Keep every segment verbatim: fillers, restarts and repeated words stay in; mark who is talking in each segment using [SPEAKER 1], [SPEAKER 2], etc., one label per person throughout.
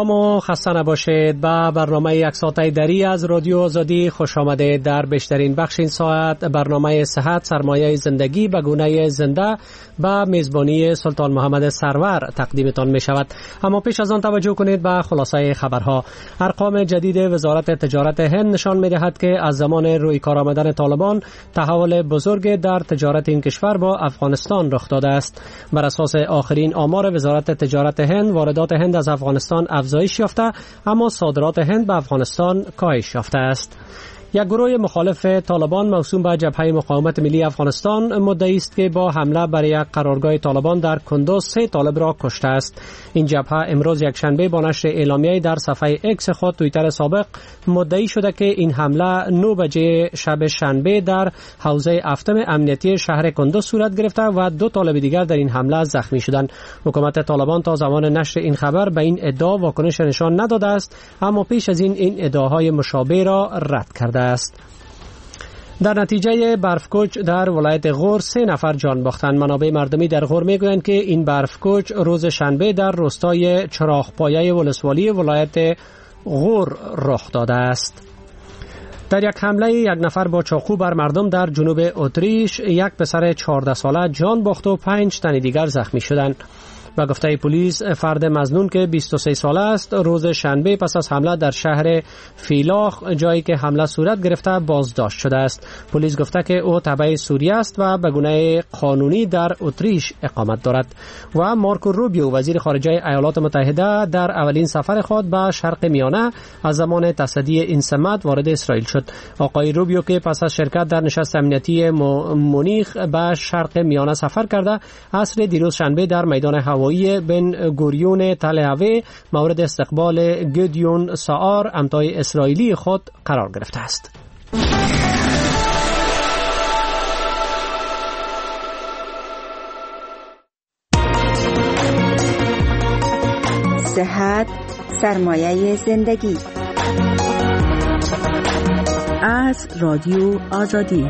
[SPEAKER 1] سلام و خسته نباشید. به برنامه یک ساعته دری از رادیو آزادی خوش آمدید. در بیشترین بخش این ساعت برنامه صحت سرمایه زندگی به گونه زنده به میزبانی سلطان محمد سرور تقدیمتان می شود. اما پیش از آن توجه کنید به خلاصه خبرها. ارقام جدید وزارت تجارت هند نشان می دهد که از زمان روی کار آمدن طالبان تحول بزرگ در تجارت این کشور با افغانستان رخ داده است. بر اساس آخرین آمار وزارت تجارت هند، واردات هند از افغانستان افزایش یافته اما صادرات هند به افغانستان کاهش یافته است. یک گروه مخالف طالبان موسوم به جبهه مقاومت ملی افغانستان مدعی است که با حمله بر یک قرارگاه طالبان در کندوز سه طالب را کشته است. این جبهه امروز یک شنبه با نشر اعلامیه‌ای در صفحه اکس خود توییتر سابق مدعی شده که این حمله نه بجه شب شنبه در حوزه هفتم امنیتی شهر کندوز صورت گرفته و دو طالب دیگر در این حمله زخمی شدند. حکومت طالبان تا زمان نشر این خبر به این ادعا واکنش نشان نداده است، اما پیش از این این ادعاهای مشابه را رد کرده است. در نتیجه برفکوچ در ولایت غور سه نفر جان باختند. منابع مردمی در غور میگویند که این برفکوچ روز شنبه در روستای چراغپایه ولسوالی ولایت غور رخ داده است. در یک حمله یک نفر با چاقو بر مردم در جنوب اتریش یک پسر چهارده ساله جان باخت و پنج تن دیگر زخمی شدند. و گفته پلیس فرد مظنون که بیست و سه ساله است روز شنبه پس از حمله در شهر فیلاخ جایی که حمله صورت گرفته بازداشت شده است. پلیس گفته که او تبع سوریه است و به گونه قانونی در اتریش اقامت دارد. و مارکو روبیو وزیر خارجه ایالات متحده در اولین سفر خود به شرق میانه از زمان تصدی این سمت وارد اسرائیل شد. آقای روبیو که پس از شرکت در نشست امنیتی مونیخ به شرق میانه سفر کرده عصر دیروز شنبه در میدان هوایی بن گوریون تل اویو مورد استقبال گدیون ساار همتای اسرائیلی خود قرار گرفته است.
[SPEAKER 2] صحت سرمایه زندگی از رادیو آزادی.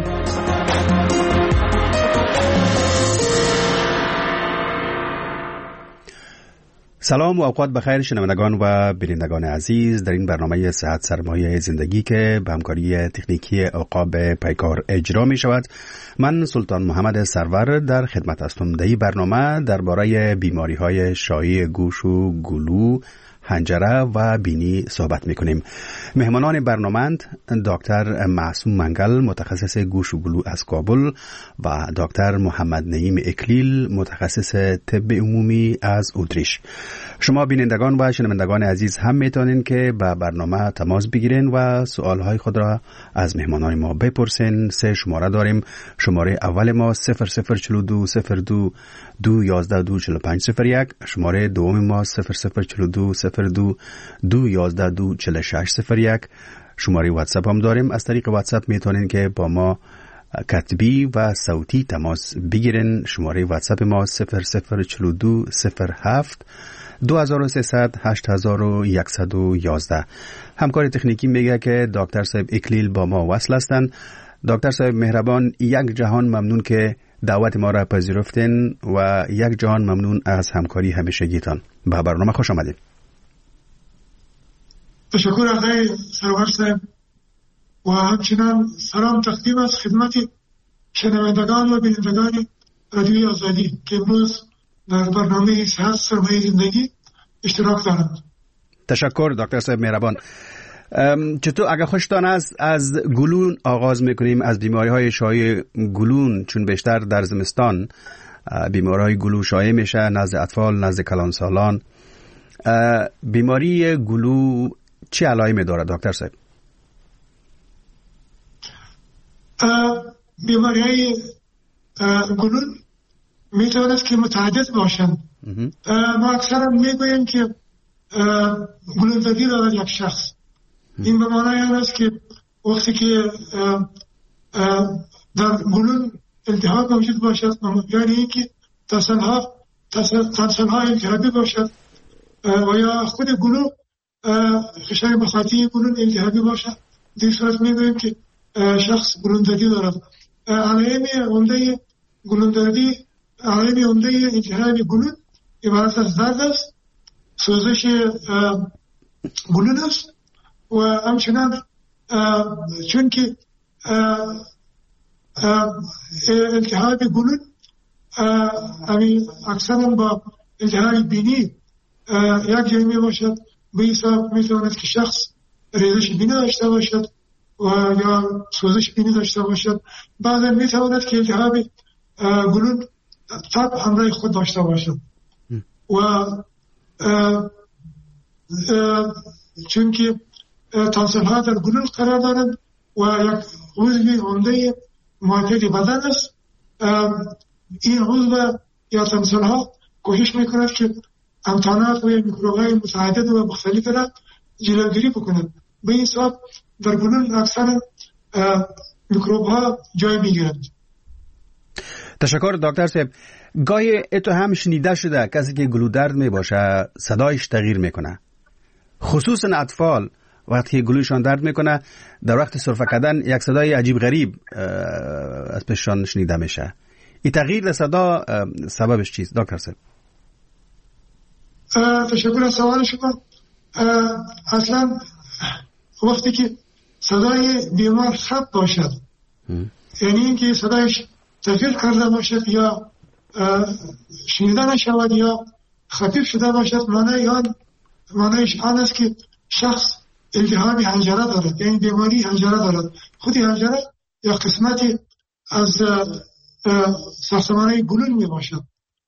[SPEAKER 3] سلام و اوقات بخیر شنوندگان و بینندگان عزیز. در این برنامه صحت سرمایه زندگی که به همکاری تکنیکی عقاب پیکار اجرا می شود، من سلطان محمد سرور در خدمت هستم. در این برنامه درباره بیماری های شایع گوش و گلو، حنجره و بینی صحبت میکنیم. مهمانان برنامه‌اند دکتر معصوم منگل متخصص گوش و گلو از کابل و دکتر محمد نعیم اکلیل متخصص طب عمومی از اتریش. شما بینندگان و شنوندگان عزیز هم میتونین که با برنامه تماس بگیرین و سوالهای خود را از مهمانان ما بپرسین. سه شماره داریم. شماره اول ما صفر صفر چلو دو صفر دو دو یازده دو چلو پنج صفر یک، شماره دوم ما صفر صفر چلو دو صفر دو دو یازده دو چلو شش صفر یک. شماره واتساپ هم داریم. از طریق واتساپ میتونین که با ما کتبی و صوتی تماس بگیرین. شماره واتساپ ما صفر صفر چلو دو صفر هفت دو هزار و سیصد هشت هزار و صد و یازده. همکار تکنیکی میگه که دکتر صاحب اکلیل با ما وصل هستند. دکتر صاحب مهربان، یک جهان ممنون که دعوت ما را پذیرفتین و یک جهان ممنون از همکاری همیشگیتان. به برنامه خوش آمدید.
[SPEAKER 4] تشکر آقای سرور صاحب و همچنان سلام تقدیم از خدمت شنوندگان و بینندگان رادیوی آزادی که امروز در برنامه صحت سرمایه زندگی اشتراک دارند.
[SPEAKER 3] تشکر دکتر صاحب مهربان. چطور اگر خوشتان است از گلون آغاز میکنیم، از بیماری های شایع گلون، چون بیشتر در زمستان بیماری های گلو شایع میشه نزد اطفال، نزد کلانسالان. بیماری گلو چه علائمی داره دکتر صاحب؟
[SPEAKER 4] بیماری های گلون میتواند که متعدد باشند. ما اکثر میگوییم که گلون زدی دارد یک شخص. این به معنی این است که وقتی که در گلون التهاب موجود باشد، یعنی اینکه تصلها تصلها التهابی باشد و یا خود گلو خشک بخاطی گلون التهابی باشد، در صورت میگوییم که شخص گلون زدی دارد. علائم عمده گلون زدی، علائم عمده التهاب گلون عبارت از درد است، سوزش گلول است و همچنان چون که التهاب گلول همین اکثرا با التهاب بینی یک جایی می باشد، به حساب می تواند که شخص ریزش بینی داشته باشد و یا سوزش بینی داشته باشد. بعضا می تواند که التهاب گلول تب همراه خود داشته باشد و چون که تانسل ها در گلول قرار دارند و یک عضو عمده محیط بدن است، این عضو یا تانسل ها کوشش میکند که امتحانات و میکروب های متعدد و مختلف را جلوگیری بکنند. به این سبب در گلول اکثر میکروب ها جای میگیرند.
[SPEAKER 3] تشکر دکتر صاحب. گاهی اتو هم شنیده شده کسی که گلو درد می باشه صدایش تغییر میکنه، خصوصا اطفال وقتی که گلوشان درد میکنه در وقت سرفه کردن یک صدای عجیب غریب از پیششان شنیده میشه. این تغییر در صدا سببش چیست دکتر صاحب؟
[SPEAKER 4] تشکر از سوال شما. اصلا وقتی که صدای بیمار خراب باشد، یعنی اینکه صدایش تغییر کرده باشد یا شنیده نشود یا خفیف شده باشد، معنی آن معنیش آن است که شخص التهاب حنجره دارد، یعنی بیماری حنجره دارد. خود حنجره یا قسمتی از ساختمان گلول می باشد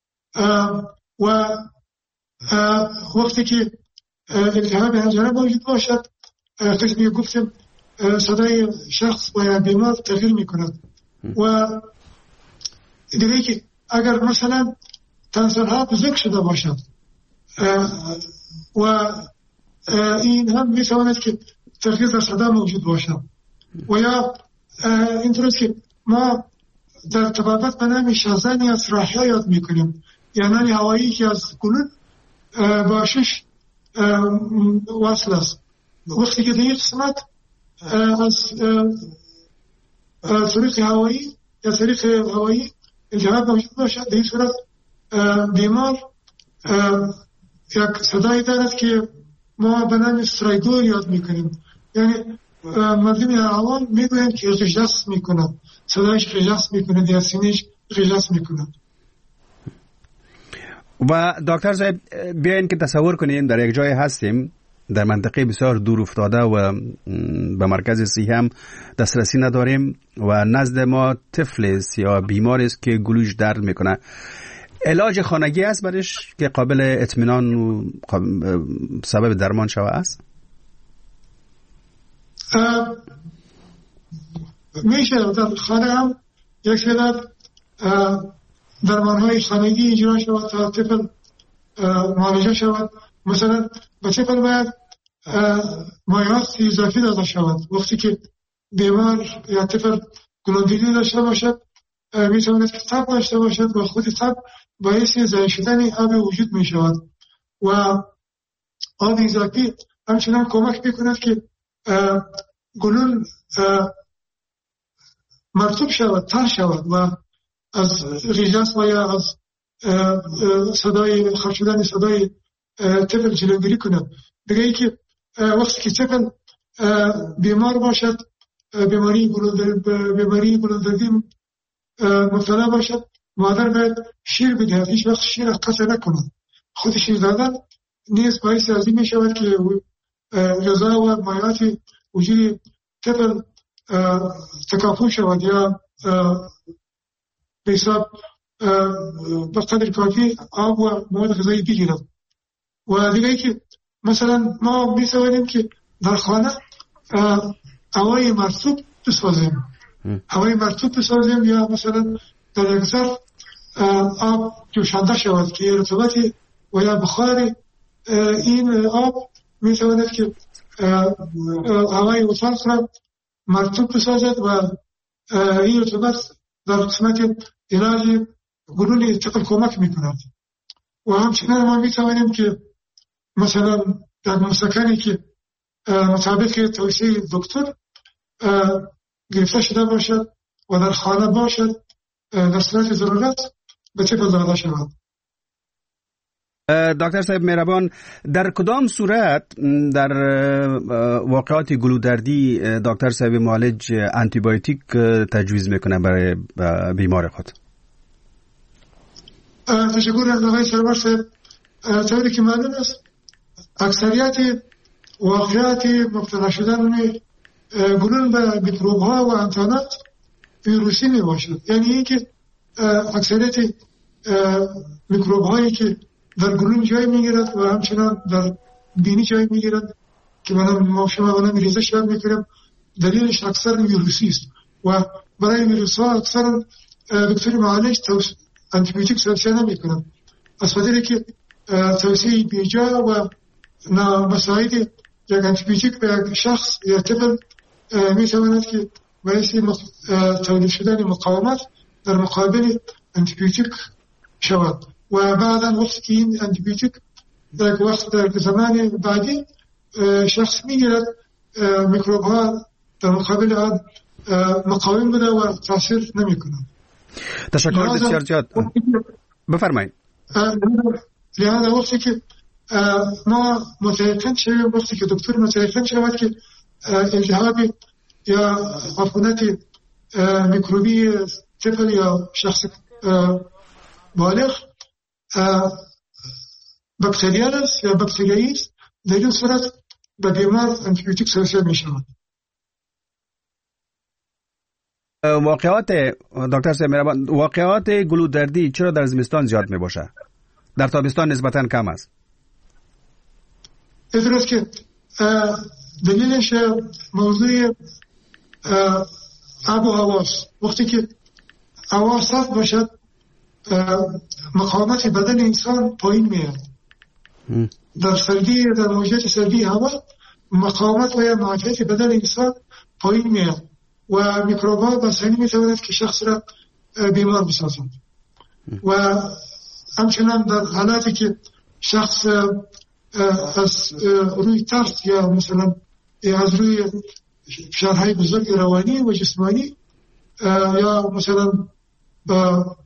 [SPEAKER 4] و وقتی که التهاب حنجره موجود باشد، قسمی گفتم صدای شخص و یا بیمار تغییر می کند. و دیگه که اگر مثلا تانسل ها بزرگ شده باشد و این هم می تواند که تغییر در صدا موجود باشد. و یا اینطوریست که ما در طبابت به نام شازن یا سراحی یاد می کنیم، یعنی هوایی که از گلول با شش وصل است. وقتی که در این قسمت از طریق هوایی یا طریق هوایی التهاب موجود باشد، در این صورت بیمار یک صدایی دارد که ما به نام استرایدور یاد میکنیم، یعنی مردم عوام میگویند که غژس میکند، صدایش غژس میکند یا سینهش غژس میکند.
[SPEAKER 3] و دکتر صاحب بیاین که تصور کنیم در یک جای هستیم در منطقه بسیار دور افتاده و به مرکز صحی هم دسترسی نداریم و نزد ما طفل است یا بیمار است که گلوش درد میکنه، علاج خانگی است برش که قابل اطمینان و سبب درمان شوه است؟
[SPEAKER 4] میشه در خانه هم یک شدت درمان های خانگی اجرا شود تا طفل معالجه شود. مثلا به طفل باید مایعات اضافی داده شود. وقتی که بیمار یا طفل گلوندری داشته باشد میتواند که تب داشته باشد و خود تب باعث ضایع شدن آب وجود می شود و آب اضافی همچنان کمک میکند که گلول مرطوب شود، تر شود و از غژس و یا از صدای خرج شدن صدای طفل جلوگیری کند. دیگه ای که وقتی که طفل بیمار باشد، بیماری بیماری گلوندری مبتلا باشد، مادر باید شیر بدهد، هیچ وقت شیر قطع نکند. خود شیر دادن نیز باعث از این می شود که غذا و مایعات وجود طفل تکافو شود یا به حساب به قدر کافی آب و مواد غذایی بگیرد. و دیگه ای که مثلا ما می توانیم که در خانه هوای مرطوب بسازیم، هوای مرطوب بسازیم یا مثلا در یک ظرف آب جوشانده شود که رطوبت و یا بخار این آب می تواند که هوای اتاق را مرطوب بسازد و این رطوبت در قسمت علاج گلول طفل کمک می کند. و همچنین ما می توانیم که مثلا در مسکنی که مطابق توصیه دکتر گرفته شده باشد و در خانه باشد در صورت ضرورت به طفل داده شود.
[SPEAKER 3] دکتر صاحب مهربان، در کدام صورت در واقعات گلودردی دکتر صاحب معالج آنتی بیوتیک تجویز میکنه برای بیمار خود؟
[SPEAKER 4] تشکر از آقای سرور صاحب. طوری که معلوم است اکثریت واقعات مبتلا شدن گلون به میکروب ها و انتانات ویروسی می باشد. یعنی اینکه اکثریت میکروب هایی که در گلون جای میگیرد و همچنان در بینی جای میگیرد که من ما شما من ریزش یاد میکنم، دلیلش اکثر ویروسی است و برای ویروس ها اکثر دکتر معالج آنتی بیوتیک توصیه نمیکنم، از خاطر که توصیه بیجا و نامساعد یک آنتی بیوتیک به یک شخص یا طفل میتواند که باعث تولید شدن مقاومت در مقابل آنتی بیوتیک شود و بعدا وقتی که این آنتی بیوتیک در وقت در زمان بعدی شخص میگیرد میکروب ها در مقابل آن مقاوم بوده و تاثیر نمی کنند.
[SPEAKER 3] تشکر بسیار زیاد. بفرمایید.
[SPEAKER 4] لحاظا وقتی که ما متيقن شویم، وقتی که دکتر متيقن شود که التهاب یا عفونت میکروبی طفل یا شخص بالغ بکتریال است یا بکتریایی است، در این صورت به بیمار آنتی بیوتیک توصیه می شود.
[SPEAKER 3] واقعات دکتر صاحب مهربان، واقعات گلودردی چرا در زمستان زیاد می باشه؟ در تابستان نسبتاً کم است.
[SPEAKER 4] درست که دلیلش موضوع آب و هواست. وقتی که هوا سرد باشد مقاومت بدن انسان پایین میاد. در سردی در موجات سردی هوا مقاومت و یا معافیت بدن انسان پایین میاد و میکروب‌ها بسیاری میتواند که شخص را بیمار بسازند و همچنان در حالاتی که شخص از روی ترس یا مثلا از روی فشارهای بزرگ روانی و جسمانی یا مثلا با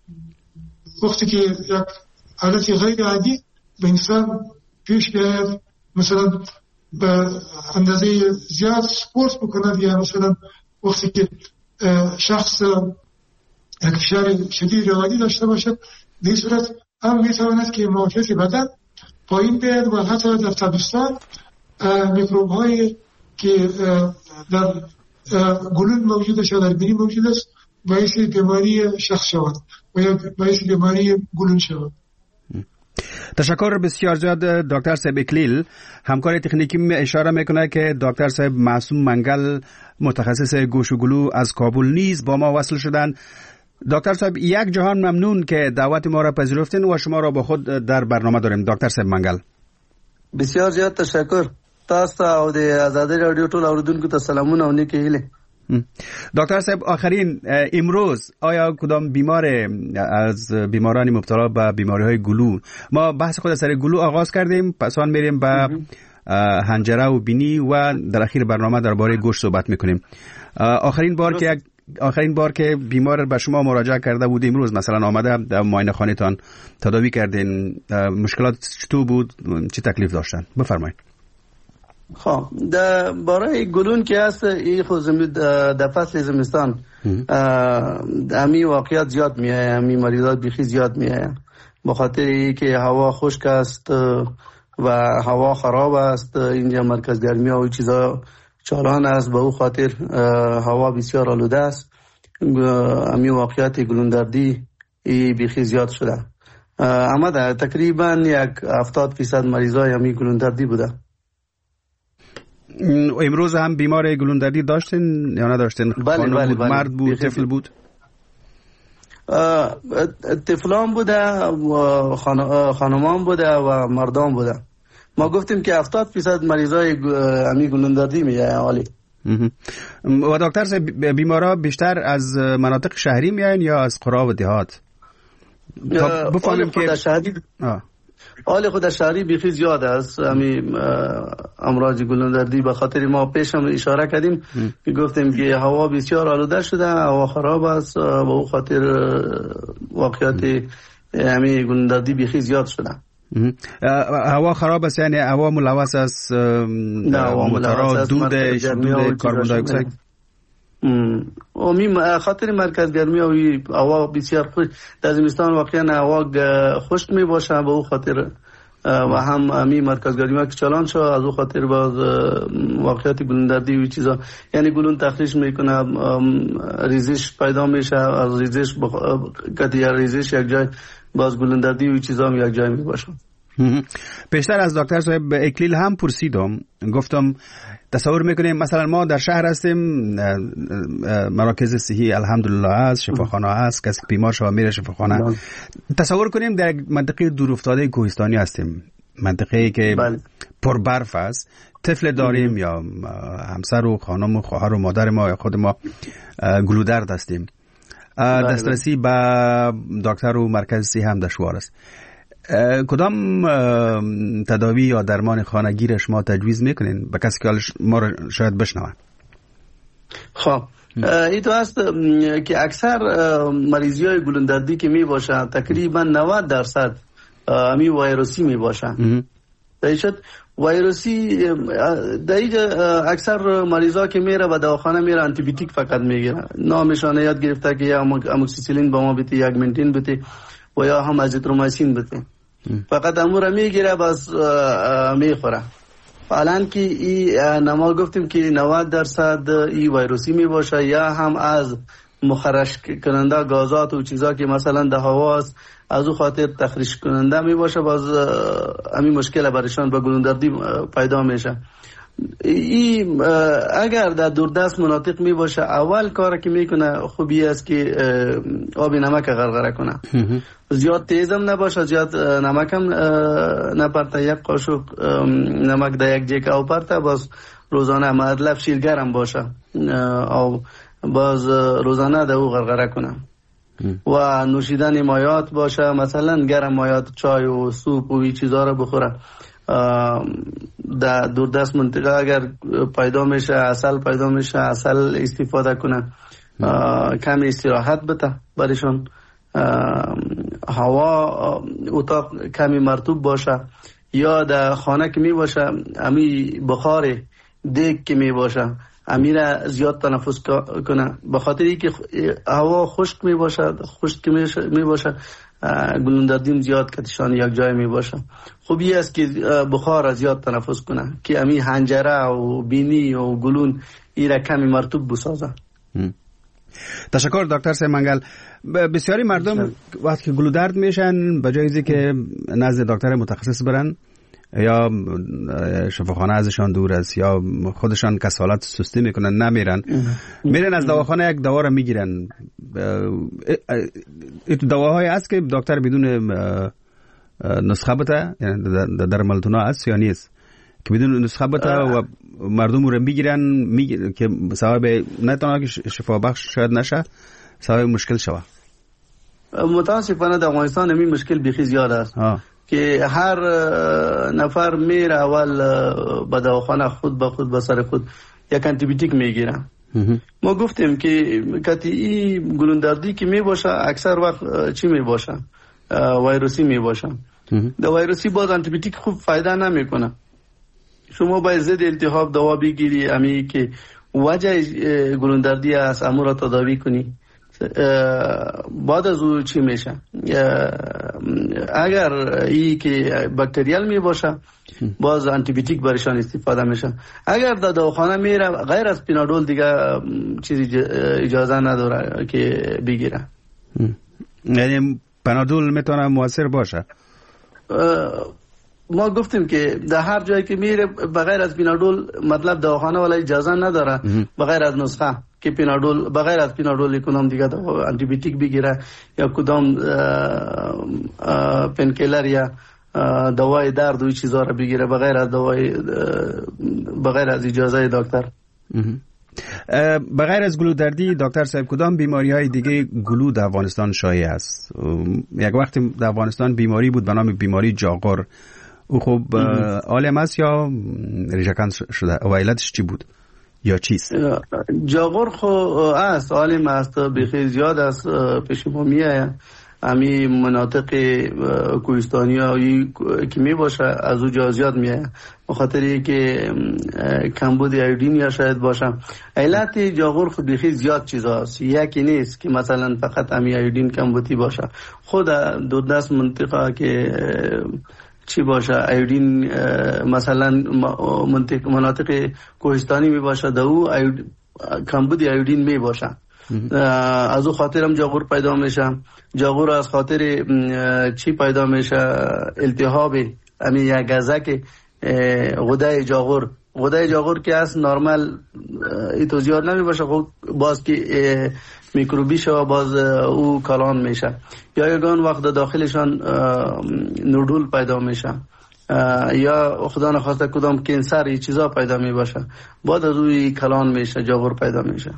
[SPEAKER 4] وقتی که یک حالتی غیر عادی به انسان پیش بیاید، مثلا به اندازه زیاد سپورت بکند یا مثلا وقتی که شخص یک فشار شدید روانی داشته باشد، به این صورت هم میتواند که معافیت بدن پایین بیاد و حتی در تابستان میکروب هایی که در گلون موجود است یا در بینی موجود است باعث بیماری شخص شود و یا باعث بیماری گلون شود.
[SPEAKER 3] تشکر بسیار زیاد دکتر صاحب اکلیل. همکار تکنیکی اشاره میکنه که دکتر صاحب معصوم منگل متخصص گوش و گلو از کابل نیز با ما وصل شدن. دکتر صاحب یک جهان ممنون که دعوت ما را پذیرفتین و شما را با خود در برنامه داریم. دکتر صاحب منگل
[SPEAKER 5] بسیار زیاد تشکر. تاسو او د آزادی رادیو ټول اوریدونکو ته سلامونه او نیکی هیله.
[SPEAKER 3] دکتر صاحب آخرین امروز آیا کدام بیمار از بیماران مبتلا به بیماری‌های گلو، ما بحث خود سر گلو آغاز کردیم، پس آن میریم به حنجره و بینی و در اخیر برنامه درباره گوش صحبت میکنیم. آخرین بار که یک آخرین بار که بیمار به شما مراجعه کرده بود امروز مثلا آمده در معاینه خانه تان تداوی کردین، مشکلات چطور بود، چه تکلیف داشتن؟ بفرمایید.
[SPEAKER 5] خب در برای گلون که هست این خود در فصل زمستان امی واقعیت زیاد میایه، امی مریضات بیخی زیاد میایه به خاطر ای که هوا خشک است و هوا خراب است، اینجا مرکز گرمی و چیزا چالان است، به او خاطر هوا بسیار آلوده است. امی واقعیت گلون دردی ای بیخی زیاد شده. اما در تقریبا یک هفتاد فیصد مریضای امی گلون دردی بوده.
[SPEAKER 3] امروز هم بیمار گلون دردی داشتین یا نداشتین؟
[SPEAKER 5] بله بله
[SPEAKER 3] بود،
[SPEAKER 5] بله.
[SPEAKER 3] مرد بود، طفل بود؟
[SPEAKER 5] طفلان بوده، خانمان بوده و مردان بوده. ما گفتیم که هفتاد فیصد مریضای امی گلون دردی میایه عالی.
[SPEAKER 3] و دکتر صاحب بیمارا بیشتر از مناطق شهری میایین یا از قرا و دهات؟
[SPEAKER 5] بفهمیم که شهری حال خود شهری بیخی زیاد است امی امراض گلون دردی، به خاطر ما پیش هم اشاره کردیم که گفتیم که هوا بسیار آلوده شده، هوا خراب است، به او خاطر واقعیت امی گلون دردی بیخی زیاد شده.
[SPEAKER 3] هوا خراب است، یعنی هوا ملوث است، موتورها دود دود کربن دی اکساید.
[SPEAKER 5] امی خاطر مرکز گرمی و هوا بسیار خوش در زمستان واقعا هوا خشک می باشه، به او خاطر و هم امی مرکز گرمی که چالان شد از او خاطر باز واقعیت گلوندردی و چیزا، یعنی گلون تخریش میکنه، ریزش پیدا میشه، از ریزش کتی ریزش یک جای باز گلوندردی و چیزا یک جای می باشه.
[SPEAKER 3] پیشتر از دکتر صاحب اکلیل هم پرسیدم، گفتم تصور میکنیم مثلا ما در شهر هستیم، مراکز صحی الحمدلله هست، شفاخانه هست، کسی بیمار شده میره شفاخانه. تصور کنیم در منطقه دورافتاده کوهستانی هستیم، منطقه‌ای که پر برف است، طفل داریم یا همسر و خانم و خواهر و مادر ما یا خود ما گلودرد هستیم، دسترسی به دکتر و مرکز صحی هم دشوار است. کدام تداوی یا درمان خانگی شما تجویز میکنین به کسی که ما را شاید بشنوند؟
[SPEAKER 5] خب این تو هست که اکثر مریضی های گلوندردی که می باشه تقریبا نود درصد امی ویروسی می باشه. دایشت ویروسی دایجا اکثر مریضا که میره و دواخانه میره آنتی بیوتیک فقط میگیره، نامشان یاد گرفته که یا اموکسیسیلین با ما بده یا اگمنتین بده و یا هم ازیترومایسین بده، فقط امور میگیره بس میخوره. فعلا که ای نما گفتیم که نود درصد ای ویروسی می باشه یا هم از مخرش کننده گازات و چیزا که مثلا در هوا است از او خاطر تخریش کننده می باشه، باز همین مشکل برشان به گلوندردی پیدا میشه. ای اگر در دوردست مناطق می باشه اول کار که میکنه خوبی است که آب نمک غرغره کنه، زیاد تیزم نباشه، زیاد نمکم نپرته، یک قاشق نمک در یک جیک او پرته، باز روزانه مطلب شیرگرم باشه او باز روزانه در او غرغره کنه و نوشیدن مایات باشه، مثلا گرم مایات چای و سوپ و این چیزا رو بخوره. در دوردست منطقه اگر پیدا میشه عسل پیدا میشه عسل استفاده کنه، کمی استراحت بده برشان، هوا اتاق کمی مرطوب باشه یا در خانه که می باشه امی بخار دیگ که می باشه امیره زیاد تنفس کنه، به خاطر اینکه هوا خشک می باشه خشک می باشه گلوندردیم زیاد کتشان یک جای می باشه. خوبی است که بخار زیاد تنفس کنه که امی حنجره و بینی و گلون ایره کمی مرطوب بسازه.
[SPEAKER 3] تشکر دکتر سیمنگل. بسیاری مردم وقتی که گلودرد میشن به جای اینکه که نزد دکتر متخصص برن یا شفاخانه ازشان دور است یا خودشان کسالت سستی میکنن نمیرن، میرن از دواخانه یک دوا رو میگیرن. این دواهایی است که دکتر بدون نسخه بده، یعنی در ملتونا است یا نیست که بدون نسخه بده و مردم رو میگیرن میگیرن که سبب نه تنها که شفا بخش شاید نشه، سبب مشکل شوه.
[SPEAKER 5] متاسفانه در افغانستان همین مشکل بیخی زیاد است آه. که هر نفر میره اول به دواخانه خود به خود به سر خود یک آنتی بیوتیک میگیره. ما گفتیم که کتی گلوندردی که می باشه اکثر وقت چی می باشه؟ ویروسی می باشه. در ویروسی باز آنتی بیوتیک خوب فایده نمیکنه. شما باید ضد التهاب دوا بگیری، امی که وجه گلوندردی است امو را تداوی کنی. بعد از او چی میشه؟ اگر ای که باکتریال می باشه باز آنتی بیوتیک برشان استفاده میشه. اگر در دواخانه میره غیر از پینادول دیگه چیزی اجازه نداره که بگیره.
[SPEAKER 3] یعنی پینادول میتونه موثر باشه؟
[SPEAKER 5] ما گفتیم که در هر جایی که میره بغیر از پینادول مطلب دواخانه ولی اجازه نداره بغیر از نسخه که پینادول بغیر از پینادول کدام دیگه آنتی بیوتیک بگیره یا کدام پنکیلر یا دوای درد و چیزا رو بگیره بغیر از دوای بغیر از اجازه دکتر.
[SPEAKER 3] بغیر از گلودردی دکتر صاحب کدام بیماری های دیگه گلو در افغانستان شایع است؟ یک وقتی در افغانستان بیماری بود به نام بیماری جاغور، او خب عالم است یا ریشه‌کن شده؟ و علتش چی بود یا چیست؟
[SPEAKER 5] جاغور خو است عالم است، بخیر زیاد است پیش ما میآید. امی مناطق کوهستانی هایی که می باشه از او جزئیات میه، به خاطر که کمبود ایودین یا شاید باشه. علت جاغور خود بخی زیاد چیزاست، یکی نیست که مثلا فقط امی ایودین کمبودی باشه. خود دو دست منطقه که چی باشه ایودین مثلا منطقه مناطق کوهستانی می باشه در او کمبود ایودین می باشه، از او خاطر هم جاغور پیدا میشه. جاغور از خاطر چی پیدا میشه؟ التهاب امی یک گزک غده جاغور. غده جاغور که از نرمال ایتو زیاد نمی باشه، خب باز که میکروبی شو باز او کلان میشه، یا یگان وقت داخلشان نودول پیدا میشه، یا خدا نخواسته کدام کانسر ای چیزا پیدا می باشه، بعد از اوی کلان میشه، جاغور پیدا میشه.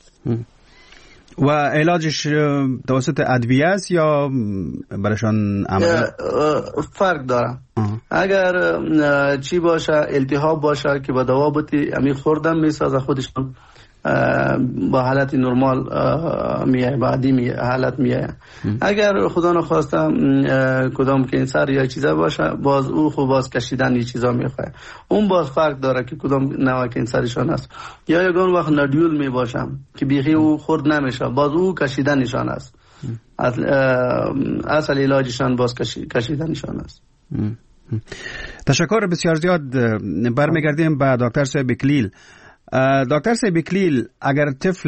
[SPEAKER 3] و علاجش توسط ادویه است یا برشان عمل؟
[SPEAKER 5] فرق داره. اگر چی باشه التهاب باشه که با دوا بودی امی خوردن میسازه خودشون با حالت نرمال میایه، بعدی میایه حالت میایه. اگر خدا نخواسته کدام کانسر یا چیزا باشه باز او خب باز کشیدن این چیزا میخواه، اون باز فرق داره که کدام نوع کانسرشان است. یا یگان وقت نودول می باشه که بیخی او خورد نمیشه، باز او کشیدنشان است. اصل علاجشان باز کشیدنشان است.
[SPEAKER 3] تشکر بسیار زیاد. برمیگردیم به دکتر صاحب اکلیل. دکتر صاحب اکلیل، اگر طفل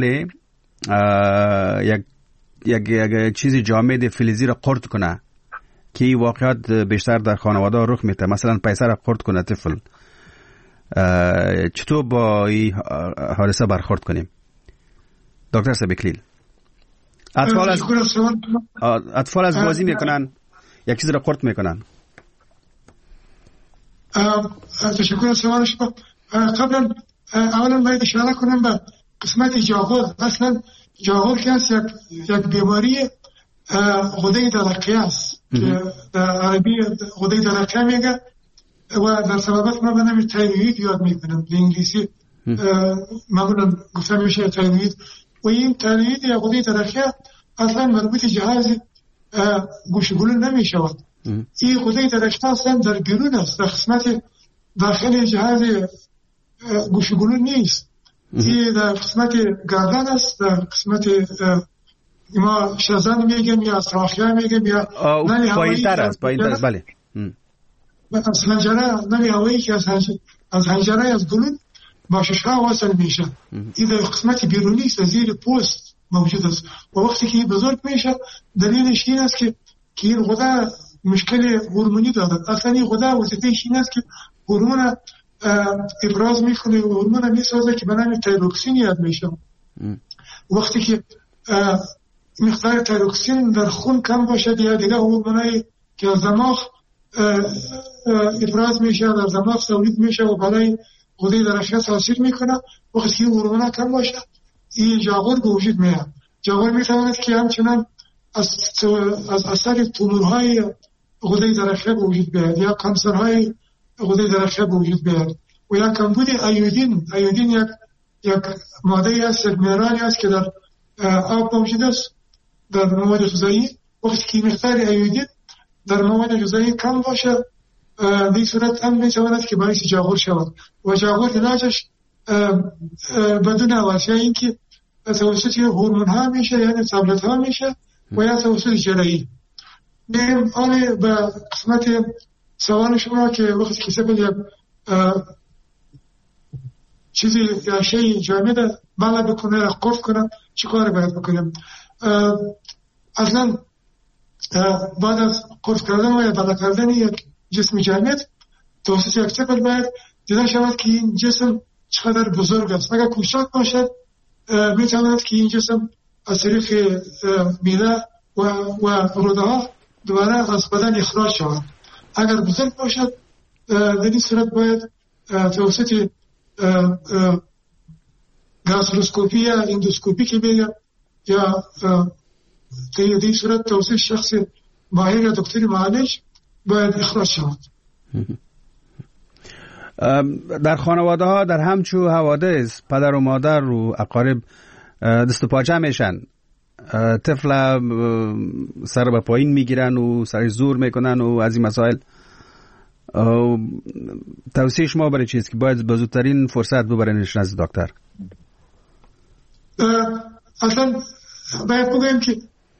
[SPEAKER 3] یک یک یک چیزی جامد فلزی را قرط کنه که این واقعات بیشتر در خانواده رخ میده، مثلا پیسه را قرط کنه طفل، چطور با این حادثه برخورد کنیم دکتر صاحب اکلیل؟ اطفال از اطفال از بازی میکنن، یک چیز را قرط میکنن.
[SPEAKER 4] تشکر از سوال شما. قبلا اولا باید اشاره کنم به قسمت جاغور. اصلا جاغور که است یک یک بیماری غده درقیه است که در عربی غده درقیه میگه و در سببت ما به نام تایروید یاد میکنم، به انگلیسی معمولا گفته میشه تایروید. و این تایروید یا غده درقیه اصلا مربوط جهاز گوشگلو نمیشود. این غده درقیه اصلا در بیرون است، در قسمت داخل جهاز گوشگلو نیست. این در قسمت گردن است، در قسمت ما شزن میگم یا سراخیه میگم یا نمی هوایی
[SPEAKER 3] تر است. پایین تر است. بله.
[SPEAKER 4] از هنجره نمی هوایی که از هنجره از گلون با ششها واصل میشه. این در قسمت بیرونی است، زیر پوست موجود است و وقتی که بزرگ میشه دلیلش این است که که این غده مشکل هورمونی دارد. اصلا این غده وظیفه‌اش این است که هورمون ابراز میکنه و هورمون میسازه که به نام تایروکسین یاد میشه. وقتی که مقدار تایروکسین در خون کم باشه یا دیگه هورمونایی که از دماغ ابراز میشه در دماغ تولید میشه و برای غده درقیه تاثیر میکنه، وقتی که هورمونا کم باشه این جاغور به وجود میاد. جاغور میتواند که همچنان از از اثر تومورهای غده درقیه به وجود بیاد یا کانسرهای غده درقیه به وجود بیاد و یا کمبود ایودین. ایودین یک یک ماده است، یک منرالی است که در آب موجود است، در مواد غذایی. وقتی که مقدار ایودین در مواد غذایی کم باشه به این صورت هم میتواند که باعث جاغور شود و جاغور علاجش بدون واسطه اینکه توسط هورمون ها میشه، یعنی تابلت ها میشه و یا توسط جراحی. میگم آن به قسمت سوال شما که وقتی کسی به یک چیزی یا شیء جامد بله بکنه یا قرط کنه چی کار باید بکنیم؟ اصلا بعد از قرط کردن و یا بله کردن یک جسم جامد توسط یک طفل باید دیده شود که این جسم چقدر بزرگ است. اگر کوچک باشد میتواند که این جسم از طریق میده و و روده ها دوباره از بدن اخراج شود. اگر بزرگ باشد در این صورت باید توسط گاستروسکوپی یا اندوسکوپی که میگم یا در این صورت توسط شخص ماهر یا دکتر معالج باید اخراج شود.
[SPEAKER 3] در خانواده ها در همچو حوادث پدر و مادر و اقارب دست و پاچه میشن طفل سر به پایین میگیرن و سر زور میکنن و از این مسائل. توصیه شما برای چیست که باید به زودترین فرصت ببرنش نزد دکتر؟
[SPEAKER 4] اصلا باید بگویم که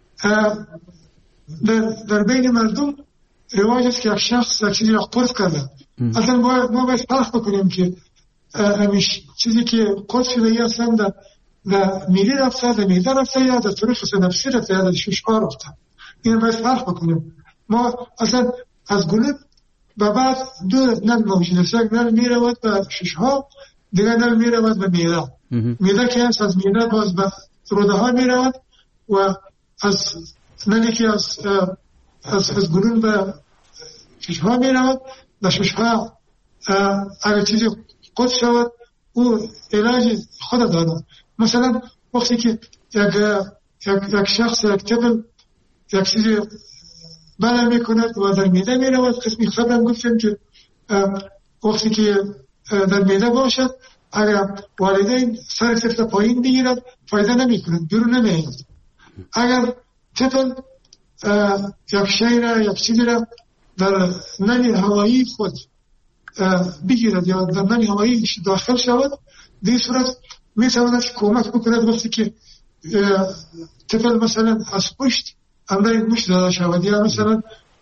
[SPEAKER 4] در, در بین مردم رواج است که یک شخص یک چیزی را قرص کرده. اصلا باید ما باید فرق بکنیم که همیشه چیزی که قرص شده یا اصلا در, در میری رفته، در میده رفته یا در طرف نفسی رفته یا در ششها رفته. این باید فرق بکنیم. ما اصلا از گلوب و بعد دو نل موجود است. یک نل می رود به ششها، دیگر نل می رود به میده. میده که هست از میده باز به روده ها می رود و از نلی که از از, از گلون به ششها می رود. به ششها اگر چیزی قد شود او علاج خود دارد. مثلا وقتی که یک, یک, یک شخص یک طفل یک چیزی بله می کند و در میده می رود، قسمی خبرم گفتیم که وقتی که در میده باشد اگر والدین سر طفل پایین بگیرد فایده نمی کند، بیرون نمی آید. اگر طفل یک شی را یک چیزی را در نل هوایی خود بگیرد یا در نل هوایی داخل شود، در صورت می تواند کمک بکند وقتی که طفل مثلا از پشت امرای مشت داده شود یا مثلا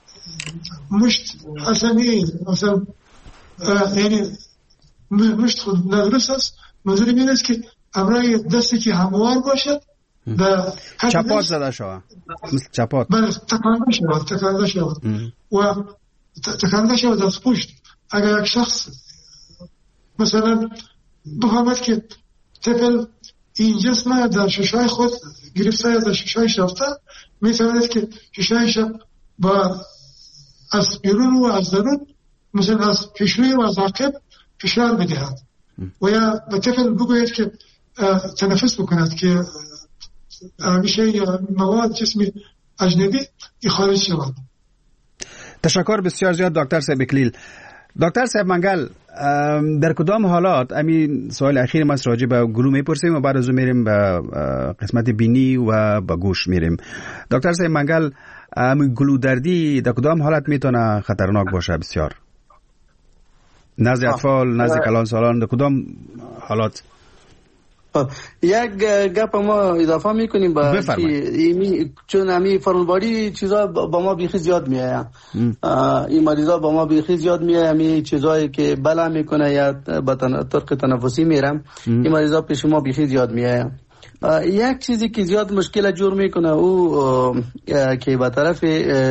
[SPEAKER 4] مشت اصلا نیست، مثلا یعنی مشت خود ندرست است. منظورم این است که امرای دستی که هموار باشد
[SPEAKER 3] چپات زده شود، مثل چپات
[SPEAKER 4] بله تکانده شود تکانده شود و تکانده شود از پشت. اگر یک شخص مثلا بفهمد که طفل این جسم در ششای خود گرفته یا در ششایش رفته، می تواند که ششایش با از بیرون و از درون مثلا از پیشروی و از عقب فشار بدهد و یا به طفل بگوید که تنفس بکند که میشه یا مواد جسمی اجنبی خارج شود.
[SPEAKER 3] تشکر بسیار زیاد دکتر صاحب اکلیل. دکتر صاحب منگل، در کدام حالات، همین سوال اخیر ما راجع به گلو میپرسیم و بعد از اون میریم به قسمت بینی و به گوش میریم. دکتر صاحب منگل، همین گلو دردی در کدام حالت میتونه خطرناک باشه بسیار؟ نزد اطفال، نزد کلان سالان، در کدام حالات؟
[SPEAKER 5] یک گپ ما اضافه میکنیم با چون همی فرمانباری چیزا با ما بیخی زیاد میآید. این مریضا با ما بیخی زیاد میآید. همی چیزایی که بلا میکنه یا به طرق تنفسی میرم، این مریضا پیش ما بیخی زیاد میآید. یک چیزی که زیاد مشکل جور میکنه او که به طرف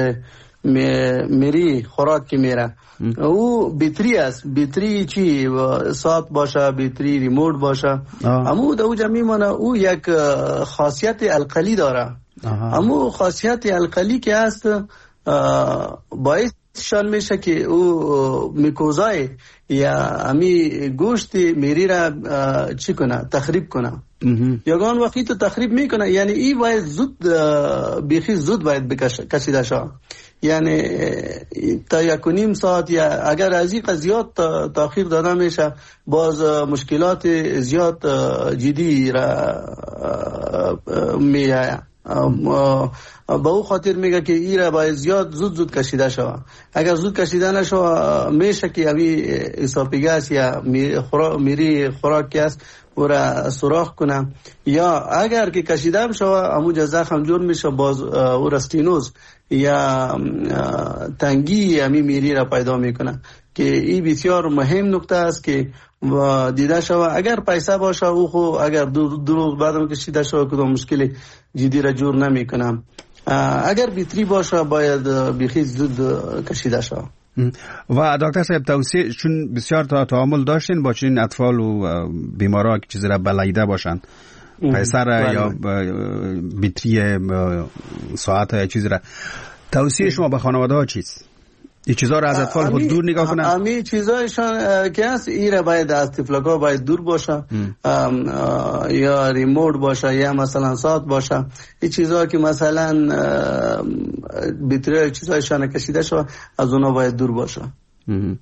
[SPEAKER 5] میری خوراک که میره او بیتری است. بیتری چی؟ ساعت باشه، بیتری ریموت باشه. امو دو جمعی منه او یک خاصیت القلی داره. امو خاصیت القلی که هست باعث شان میشه که او میکوزای یا امی گوشت میری را چی کنه؟ تخریب کنه. یگان وقتی تو تخریب میکنه، یعنی ای باید زود بیخی زود باید بکشیده شد. یعنی تا یک و نیم ساعت یا اگر از این قضیات تاخیر داده میشه باز مشکلات زیاد جدی را میآید. با او خاطر میگه که ای را باید زیاد زود زود کشیده شود. اگر زود کشیده نشود میشه که اوی اسوفاگوس یا میری خوراک که است او را سوراخ کنه، یا اگر که کشیده شود امو زخم جور میشه باز او را استینوز یا تنگی همی میری را پیدا میکنه که این بسیار مهم نکته است که دیده شود. اگر پیسه باشه او خو اگر دو, دو روز بعدم کشیده شود کدام مشکل جدی را جور نمیکنه. اگر بیتری باشه باید بیخی زود کشیده شود.
[SPEAKER 3] و دکتر صاحب توصیه، چون بسیار تا تعامل داشتین با چنین اطفال و بیمارا که چیزی را بلایده باشن، پیسر یا بیتری ساعت یا چیزی را، توصیه شما به خانواده ها چیست؟ این چیزها را از اطفال خود دور نگاه کنن؟
[SPEAKER 5] امی چیزایشان که هست ایره باید از طفلکا باید دور باشه، یا ریموت باشه یا مثلا ساعت باشه. این چیزها که مثلا بیتری چیزایشان کشیده شده از اونا باید دور باشه.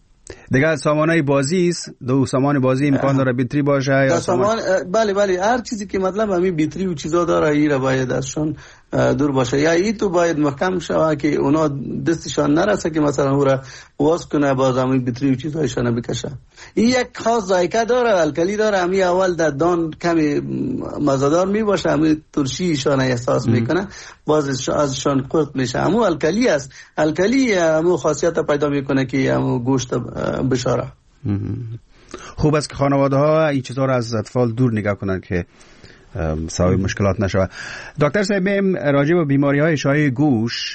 [SPEAKER 3] دیگه سامانه بازی است، دو سامان بازی امکان داره بیتری باشه یا
[SPEAKER 5] سامان. بله بله، هر چیزی که مطلب همین بیتری و چیزا داره ایره باید ازشون دور باشه، یا ای تو باید محکم شوه که اونا دستشان نرسه که مثلا او را واس کنه باز همین بیتری و چیزایشان بکشه. این یک خاص ذائقه داره، الکلی داره، همین اول در دان کمی مزه‌دار می باشه، همین ترشیشان احساس میکنه، باز ازشان قرط میشه. همون الکلی است، الکلی همون خاصیت پیدا میکنه که همون گوشت بشاره.
[SPEAKER 3] خوب است که خانواده ها این چیزا را از اطفال دور نگاه کنند که سبب مشکلات نشود. دکتر صاحب، راجع به بیماری های شایع گوش،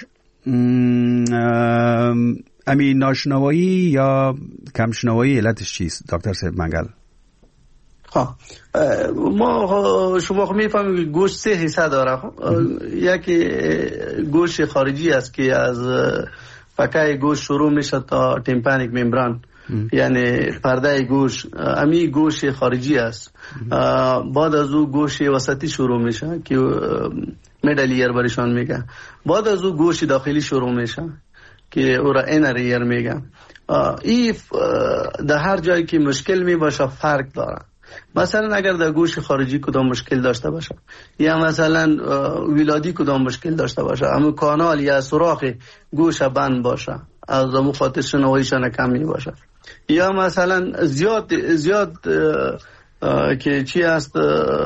[SPEAKER 3] امین ناشنوایی یا کمشنوایی علتش چیست دکتر صاحب منگل؟
[SPEAKER 5] خب ما شما خب میفهمید که گوش سه حصه داره. یکی گوش خارجی است که از فکای گوش شروع میشه تا تیمپانیک ممبران، یعنی پرده گوش، امی گوش خارجی است. بعد از او گوش وسطی شروع میشه که میدل ایر برشان میگه. بعد از او گوش داخلی شروع میشه که او را اینر ایر میگه. این در هر جایی که مشکل می باشه فرق داره. مثلا اگر در گوش خارجی کدام مشکل داشته باشه یا مثلا ولادی کدام مشکل داشته باشه، اما کانال یا سوراخ گوش بند باشه، از امو خاطر شنواییشان کم می باشه، یا مثلا زیاد زیاد که چی است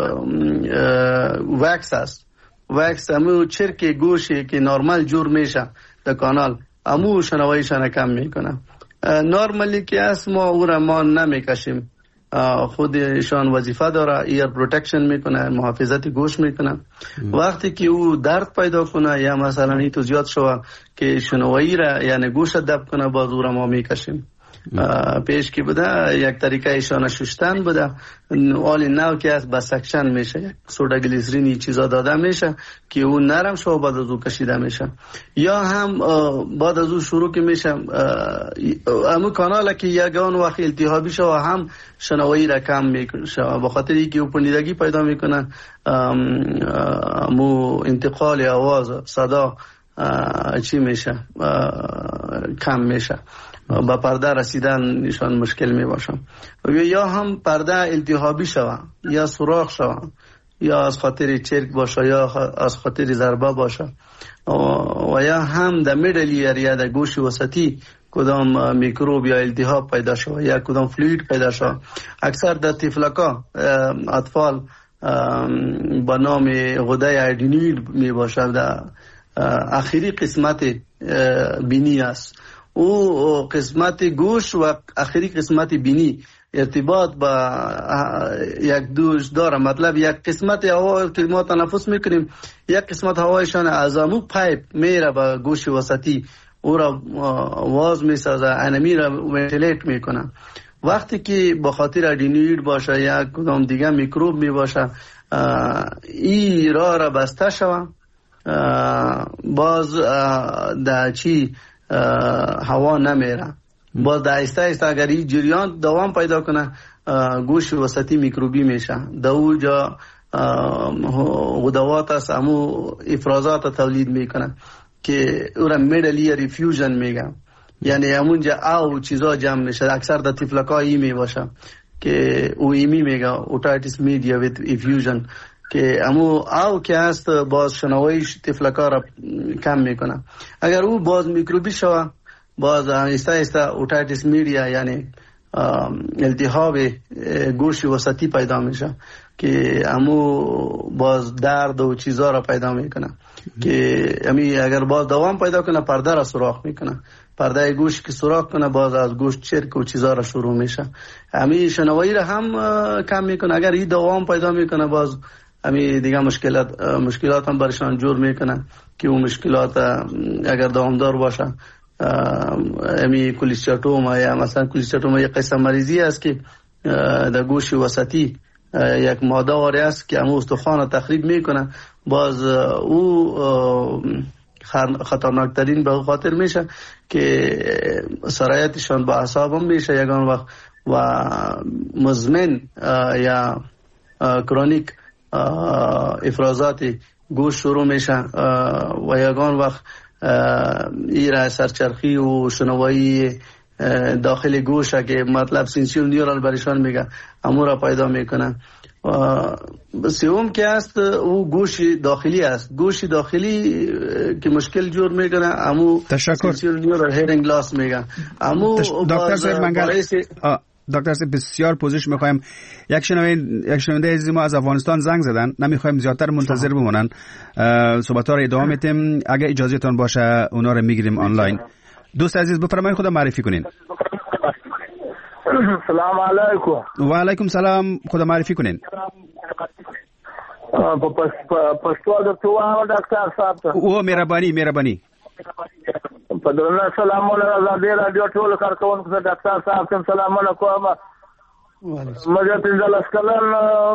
[SPEAKER 5] وکس است، وکس امو چرک گوشی که نرمال جور میشه در کانال، امو شنواییشان کم میکنه. نرمالی که است ما او را ما نمیکشیم، خودشان وظیفه داره، ایر پروتکشن میکنه، محافظت گوش میکنه. وقتی که او درد پیدا کنه یا مثلا این تو زیاد شوه که شنوایی را یعنی گوش دب کنه، باز او را ما میکشیم. پیش که بوده یک طریقه ایشان ششتن بوده، آل نو که از بسکشن میشه، یک سودا گلیسرینی چیزا داده میشه که اون نرم شو بعد از او کشیده میشه، یا هم بعد از او شروع که میشه همون کانال که یگان وقت التهابی شو هم شنوایی را کم میشه، بخاطر اینکه او پنیدگی پیدا میکنه، مو انتقال آواز صدا چی میشه کم میشه، با پرده رسیدن نشان مشکل می باشه، یا هم پرده التهابی شوه یا سوراخ شوه یا از خاطر چرک باشه یا از خاطر ضربه باشه، و یا هم در میدل ایریا در گوش وسطی کدام میکروب یا التهاب پیدا شوه یا کدام فلوید پیدا شوه. اکثر در طفلکا اطفال با نام غده ادینوید می باشه، در آخری قسمت بینی است. او قسمت گوش و آخری قسمت بینی ارتباط با یک دوش داره، مطلب یک قسمت هوا که ما تنفس میکنیم، یک قسمت هوایشان از امو پایپ میره با گوش وسطی، او را واز میسازه، انمی را ونتیلیت میکنه. وقتی که به خاطر ادینوید باشه یا کدام دیگه میکروب می باشه، این راه را بسته شوه، باز در چی هوا نمیره، باز در ایسته ایسته اگر این جریان دوام پیدا کنه گوش وسطی میکروبی میشه، در اوجا غدوات است امو افرازات تولید میکنه که او را میدل ایر افیوژن میگن، یعنی همونجا او چیزا جمع میشه. اکثر در طفلکا ای می باشه که او ایمی میگه اوتایتیس میدیا ویت افیوژن، که امو او که هست باز شنوایش طفلکا را کم میکنه. اگر او باز میکروبی شوه باز ایستا ایستا اوتایتیس میدیا یعنی التهاب گوش وسطی پیدا میشه که امو باز درد و چیزا را پیدا میکنه که امی اگر باز دوام پیدا کنه پرده را سوراخ میکنه، پرده گوش که سوراخ کنه باز از گوش چرک و چیزا را شروع میشه، امی شنوایی را هم کم میکنه. اگر این دوام پیدا میکنه باز امی دیگه مشکلات مشکلات هم برشان جور میکنه که اون مشکلات اگر دوامدار باشه، امی کولیستاتوما یا مثلا کولیستاتوما یک قسم مریضی است که در گوش وسطی یک ماده واری است که امو استخوان تخریب میکنه، باز او خطرناکترین به خاطر میشه که سرایتشان با اعصاب هم میشه یگان وقت و مزمن یا کرونیک افرازات گوش شروع میشه و یگان وقت ایره سرچرخی و شنوایی داخل گوش که مطلب سینسیون نیورال برشان میگه امور را پیدا میکنه. سوم که است او گوش داخلی است. گوش داخلی که مشکل جور میکنه امو سینسیون نیورال هیرینگ لاس میگه. امو
[SPEAKER 3] دکتر صاحب منگل دکتر صاحب بسیار پوزش میخوایم. یک شنونده یک شنونده عزیز ما از افغانستان زنگ زدن، نمیخوایم زیادتر منتظر بمونن، صحبت‌ها رو ادامه میدیم. اگه اجازهتون باشه اونا رو میگیریم آنلاین. دوست عزیز بفرمایید خودم معرفی کنین.
[SPEAKER 6] سلام علیکم.
[SPEAKER 3] و علیکم سلام، خودم معرفی کنین.
[SPEAKER 6] پښتو د تو ډاکټر صاحب
[SPEAKER 3] او مهرباني مهرباني
[SPEAKER 6] په درنه سلامونه زاده رادیو ټول کارکونکو ته ډاکټر صاحب کوم سلامونه کوم. مګر پنځه لاس کلن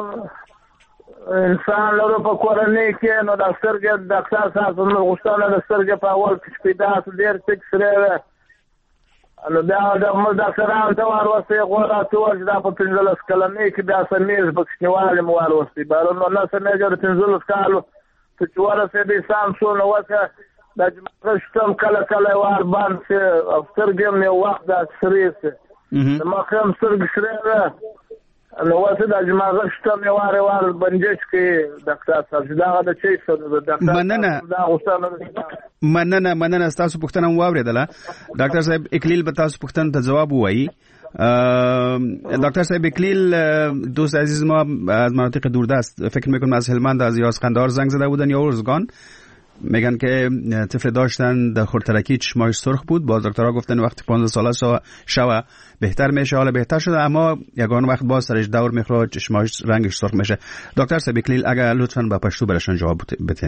[SPEAKER 6] انسان لرو په کورنۍ کې نو د سترګې ډاکټر صاحب نو غوښتنه د سترګې په اول کې پیدا ډېر ټیک سره نو دا د موږ ډاکټرانو ته ورسې غوړه ټول دا په پنځه لاس کلنۍ کې دا سمیز بکشنیواله مو ورسې بارونو نه سمېږي پنځه لاس کالو چې ورسې د انسان شو نو وکړه د جمعشتم کله کله وار باندې سترګې مې وخت د سریسه د مخم سترګې سره نو واسه د جمعشتم مې وار وار بنجش کې ډاکټر صاحب دا د چي څه د ډاکټر
[SPEAKER 3] مننه
[SPEAKER 6] دا غوښتنه
[SPEAKER 3] مننه مننه تاسو پوښتنه واوریدله. ډاکټر صاحب اکلیل به تاسو پوښتنه ته جواب وایي. دکتر صاحب اکلیل دوست عزیز ما از مناطق دوردست، فکر میکنم از هلمند، از یازقندار زنگ زده بودن یا ارزگان، میگن که طفل داشتن در خردترکی چشماش سرخ بود. باز دکترها گفتن وقتی پانزده ساله شوه بهتر میشه، حالا بهتر شده اما یگان وقت باز سرش دور میخوره چشماش رنگش سرخ میشه. دکتر صاحب اکلیل اگر لطفاً با پشتو برشان جواب بتین.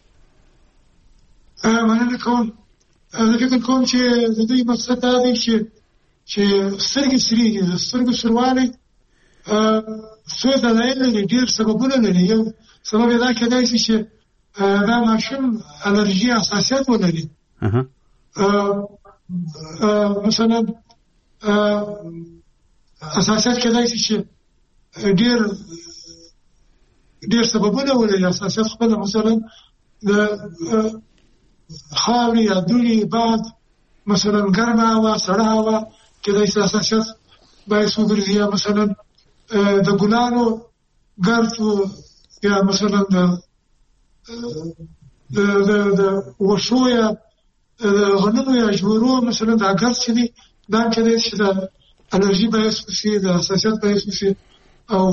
[SPEAKER 4] مننه کوم. زه فکر کوم چې د دې مقصد دا دی چې چې سترګې سری دي. سترګې سروالی څو دلایل لري، ډېر سببونه لري. یو سبب یې دا کېدای شي چې دا ماشوم الرجي حساسیت ولري. مثلا حساسیت کېدای شي چې ډېر ډېر سببونه ولري. حساسیت خپله مثلا د خاورې یا دوړې، باد، مثلا ګرمه هوا، سړه هوا کېدای شي حساسیت باعث وګرځي. یا مثلا د ګلانو ګرد یا مثلا د د د وښو یا غنمو یا جوړو مثلا د ګرد چې دي دا کېدای شي د الرجي باعث وشي، د حساسیت باعث وشي. او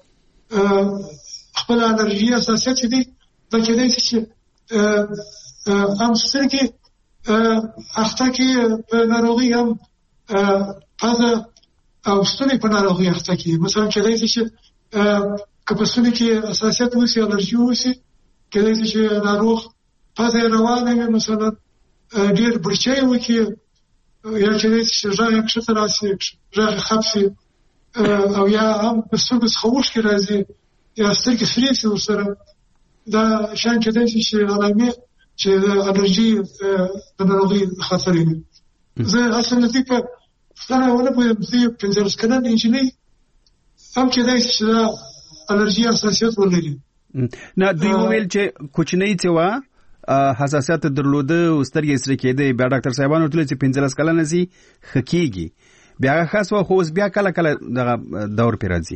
[SPEAKER 4] خپل الرجي حساسیت چې دي دا کېدای شي چې هم سترګې اخته کې په ناروغي، هم پزه او ستوني په ناروغي اخته کې. مثلا کېدای شي چې که په ستوني کې حساسیت وشي، الرجي وشي، کېدای شي چې ناروغ پزه روانه وي، مثلا ډېر برچی وکړي، یا کېدای شي چې غږ یې کښته راشي، غږ یې خپ شي، او یا هم په سترګو څخه اوښکې راځي یا سترګې سرې شي ورسره. دا شیان کېدای شي چې علامې چې د الرجي د ناروغۍ خطر وي. زه اصلا دې په پوښتنه ونه پوهېدم. زه پنځلس کلن نجلۍ هم کېدای شي چې دا الرجي حساسیت ولري.
[SPEAKER 3] نه دوی وویل چې کوچنۍ چې وه حساسیت درلوده او سترګې سرې کېدې، بیا ډاکټر صاحبان ورته ویل چې پنځلس کلنه شي ښه کېږي، بیا هغه خاص وه، خو اوس بیا کله کله دغه دور پرې راځي.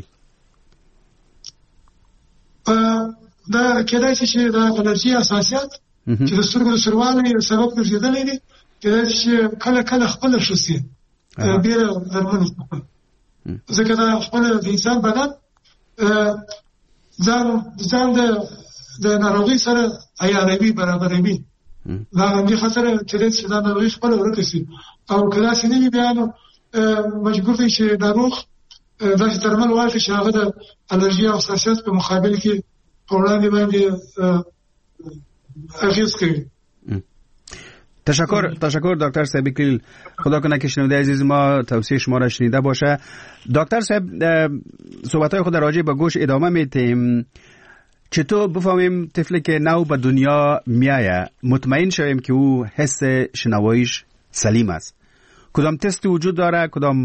[SPEAKER 4] دا کېدای شي چې دا الرجي حساسیت چې د سترګو د سروالي سبب ګرځېدلی دی، کېدای شي چې کله کله خپله ښه شي بې له درملو څخه. ځکه دا خپله د انسان بدن ځان ځان د د ناروغۍ سره عیاروي، برابروي. دا همدې خاطره کېدای شي دا ناروغي خپله ورکه شي. او که داسې نه وي بیا نو مجبور دی چې ناروغ داسې درمل واخلي چې هغه د الرجي او حساسیت په مقابل کې په وړاندې باندې اغیز کوي.
[SPEAKER 3] تشکر تشکر دکتر صاحب اکلیل. خدا کنه که شنونده عزیز ما توصیه شما را شنیده باشه. دکتر صاحب صحبت‌های خود راجع به گوش ادامه میدیم. چطور بفهمیم طفلی که نو به دنیا میایه مطمئن شویم که او حس شنواییش سلیم است؟ کدام تست وجود داره؟ کدام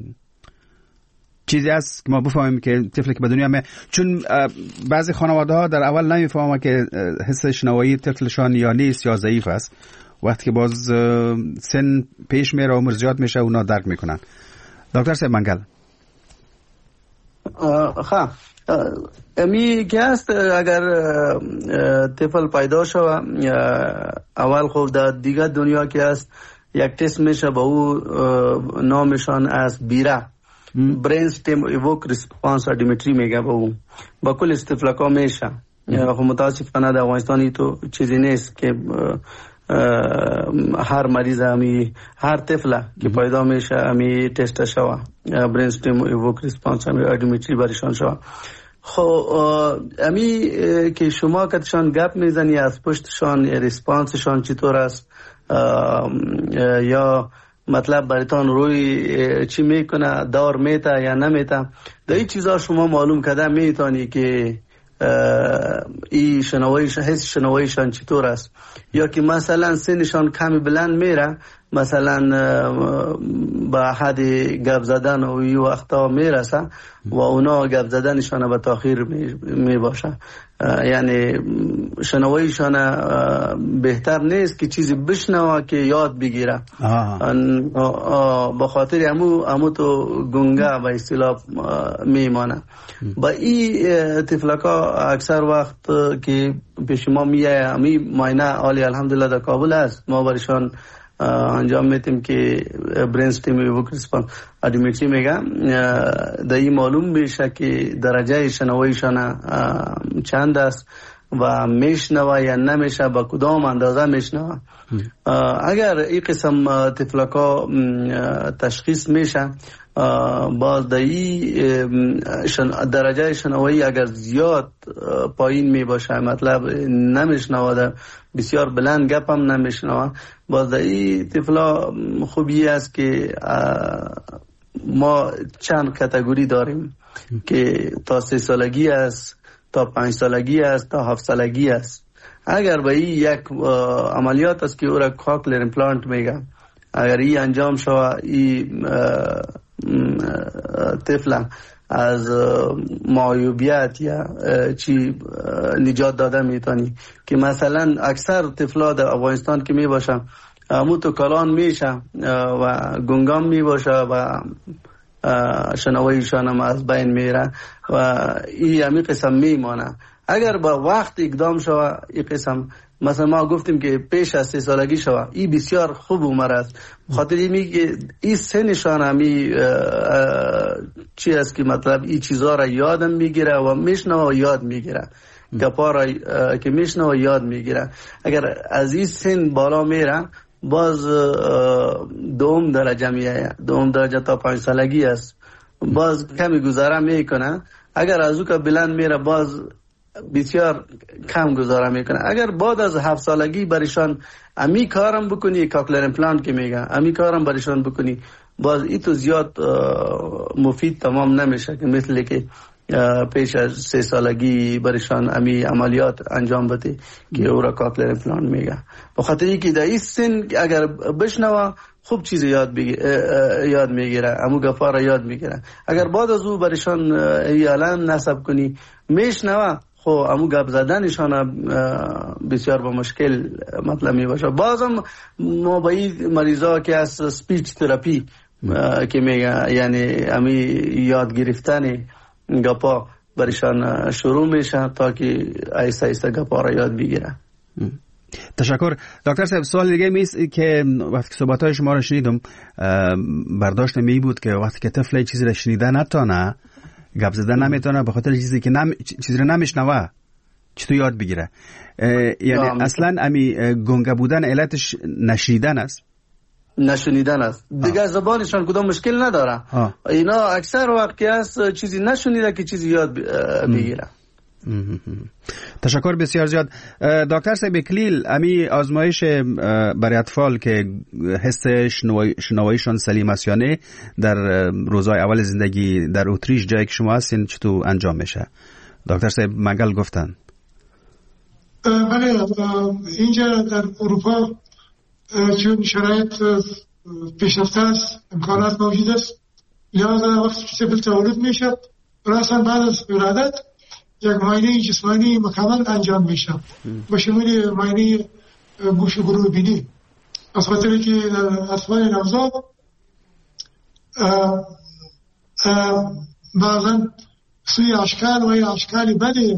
[SPEAKER 3] چیزی است که ما بفهمیم که طفلی که به دنیا میایه؟ چون بعضی خانواده ها در اول نمیفهمن که حس شنوایی طفلشان یا نیست یا ضعیف است. وقتی که باز سن پیش میره و عمر زیاد میشه اونا درک میکنن. دکتر صاحب منگل.
[SPEAKER 5] خب امی که است اگر طفل پیدا شوه اول خود در دیگر دنیا که است یک تست میشه با او نامشان از بیره برین ستیم ایوک ریسپانس ادیمیتری میگه با او با کل استفلاکا میشه. خب متاسفانه در افغانستانی تو چیزی نیست که هر مریض امی هر طفل که پیدا میشه امی تست شوه برین ستیم ایوک ریسپانس ادیمیتری برشان شوه. خب امی که شما کتشان گپ میزنی از پشتشان ریسپانسشان چطور است یا مطلب براتون روی چی میکنه دار میتا یا نمیتا در این چیزا شما معلوم کده میتونی که ای شنوایش حس شنوایشان چطور است یا که مثلا سنشان کمی بلند میره مثلا با حد گپ زدن و این وقتا میرسه و اونا گپ زدنشان به تاخیر می باشه. یعنی شنوایشان بهتر نیست که چیزی بشنوه که یاد بگیره. با خاطر امو امو تو گنگه به اصطلاح میمانه. با این طفلکا اکثر وقت که پیش ما میایه امی ماینه عالی الحمدلله در کابل است ما برشان انجام میتیم که برین ستیم ایوک ریسپانس ادیمیتری میگم در این معلوم میشه که درجه شنوایشان چند است و میشنوه یا نمیشه با کدام اندازه میشنوه. اگر این قسم طفلکا تشخیص میشه باز در این درجه شنوایی اگر زیاد پایین می باشه مطلب نمیشنوه بسیار بلند گپ هم نمیشنوه باز در این طفلا خوبی است که ما چند کاتگوری داریم که تا سه سالگی است تا پنج سالگی است تا هفت سالگی است. اگر به این یک عملیات است که او را کاکلر ایمپلانت میگه اگر این انجام شود این طفل از معیوبیت یا چی نجات داده میتونی که مثلا اکثر طفلا در افغانستان که می باشه همون تو کلان میشه و گنگام می باشه و شنوایشان هم از بین میره و این همی قسم میمانه. اگر با وقت اقدام شوه این قسم مثلا ما گفتیم که پیش از سه سالگی شوه این بسیار خوب عمر است خاطر اینی که این سنشان همی چی است که مطلب این چیزها را یادم میگیره و میشنوه و یاد میگیره گپا را که میشنوه و یاد میگیره. اگر از این سن بالا میره باز دوم درجه میایه دوم درجه تا پنج سالگی است باز کمی گذاره میکنه. اگر از او که بلند میره باز بسیار کم گذاره میکنه. اگر بعد از هفت سالگی برشان امی کارم بکنی کاکلر ایمپلانت که میگه امی کارم برشان بکنی باز ای تو زیاد مفید تمام نمیشه که مثل که پیش از سه سالگی برشان امی عملیات انجام بده که او را کاکلر ایمپلانت میگه. بخاطر اینکه در این سن اگر بشنوه خوب چیز یاد یاد میگیره امو گپا را یاد میگیره. اگر بعد از او برشان ای علم نصب کنی میشنوه خب امو گپ زدنشان بسیار با مشکل مطلب می باشه. بازم ما با این مریضا که از سپیچ تراپی که میگه یعنی امی یاد گرفتن گپا برشان شروع میشه تا که ایسته ایسته گپا را یاد بگیره.
[SPEAKER 3] تشکر دکتر صاحب. سوال دیگه میست که وقتی صحبت‌های شما را شنیدم برداشت می بود که وقتی که طفل چیزی را شنیده نتونه گپ زدن نمیتونه به خاطر چیزی که نم... چیزی رو نمیشنوه چطور یاد بگیره؟ یعنی اصلا امی گنگه بودن علتش نشنیدن است
[SPEAKER 5] نشنیدن است دیگه زبانشان کدام مشکل نداره آه. اینا اکثر وقتی است چیزی نشنیده که چیزی یاد بگیره.
[SPEAKER 3] تشکر بسیار زیاد دکتر صاحب کلیل. امی آزمایش برای اطفال که حس شنواییشان سلیم است یا نه در روزهای اول زندگی در اتریش جایی که شما هستین چطور انجام میشه؟ دکتر صاحب منگل گفتن.
[SPEAKER 4] بله اینجا در اروپا چون شرایط پیشرفته است امکانات موجود است لذا وقتی طفل تولد میشه راسا بعد از ولادت یک معاینه جسمانی مکمل انجام میشه با شمول معاینه گوش و گروه بینی از خاطر که اطفال نوزاد بعضا سوی اشکال و یا اشکال بدی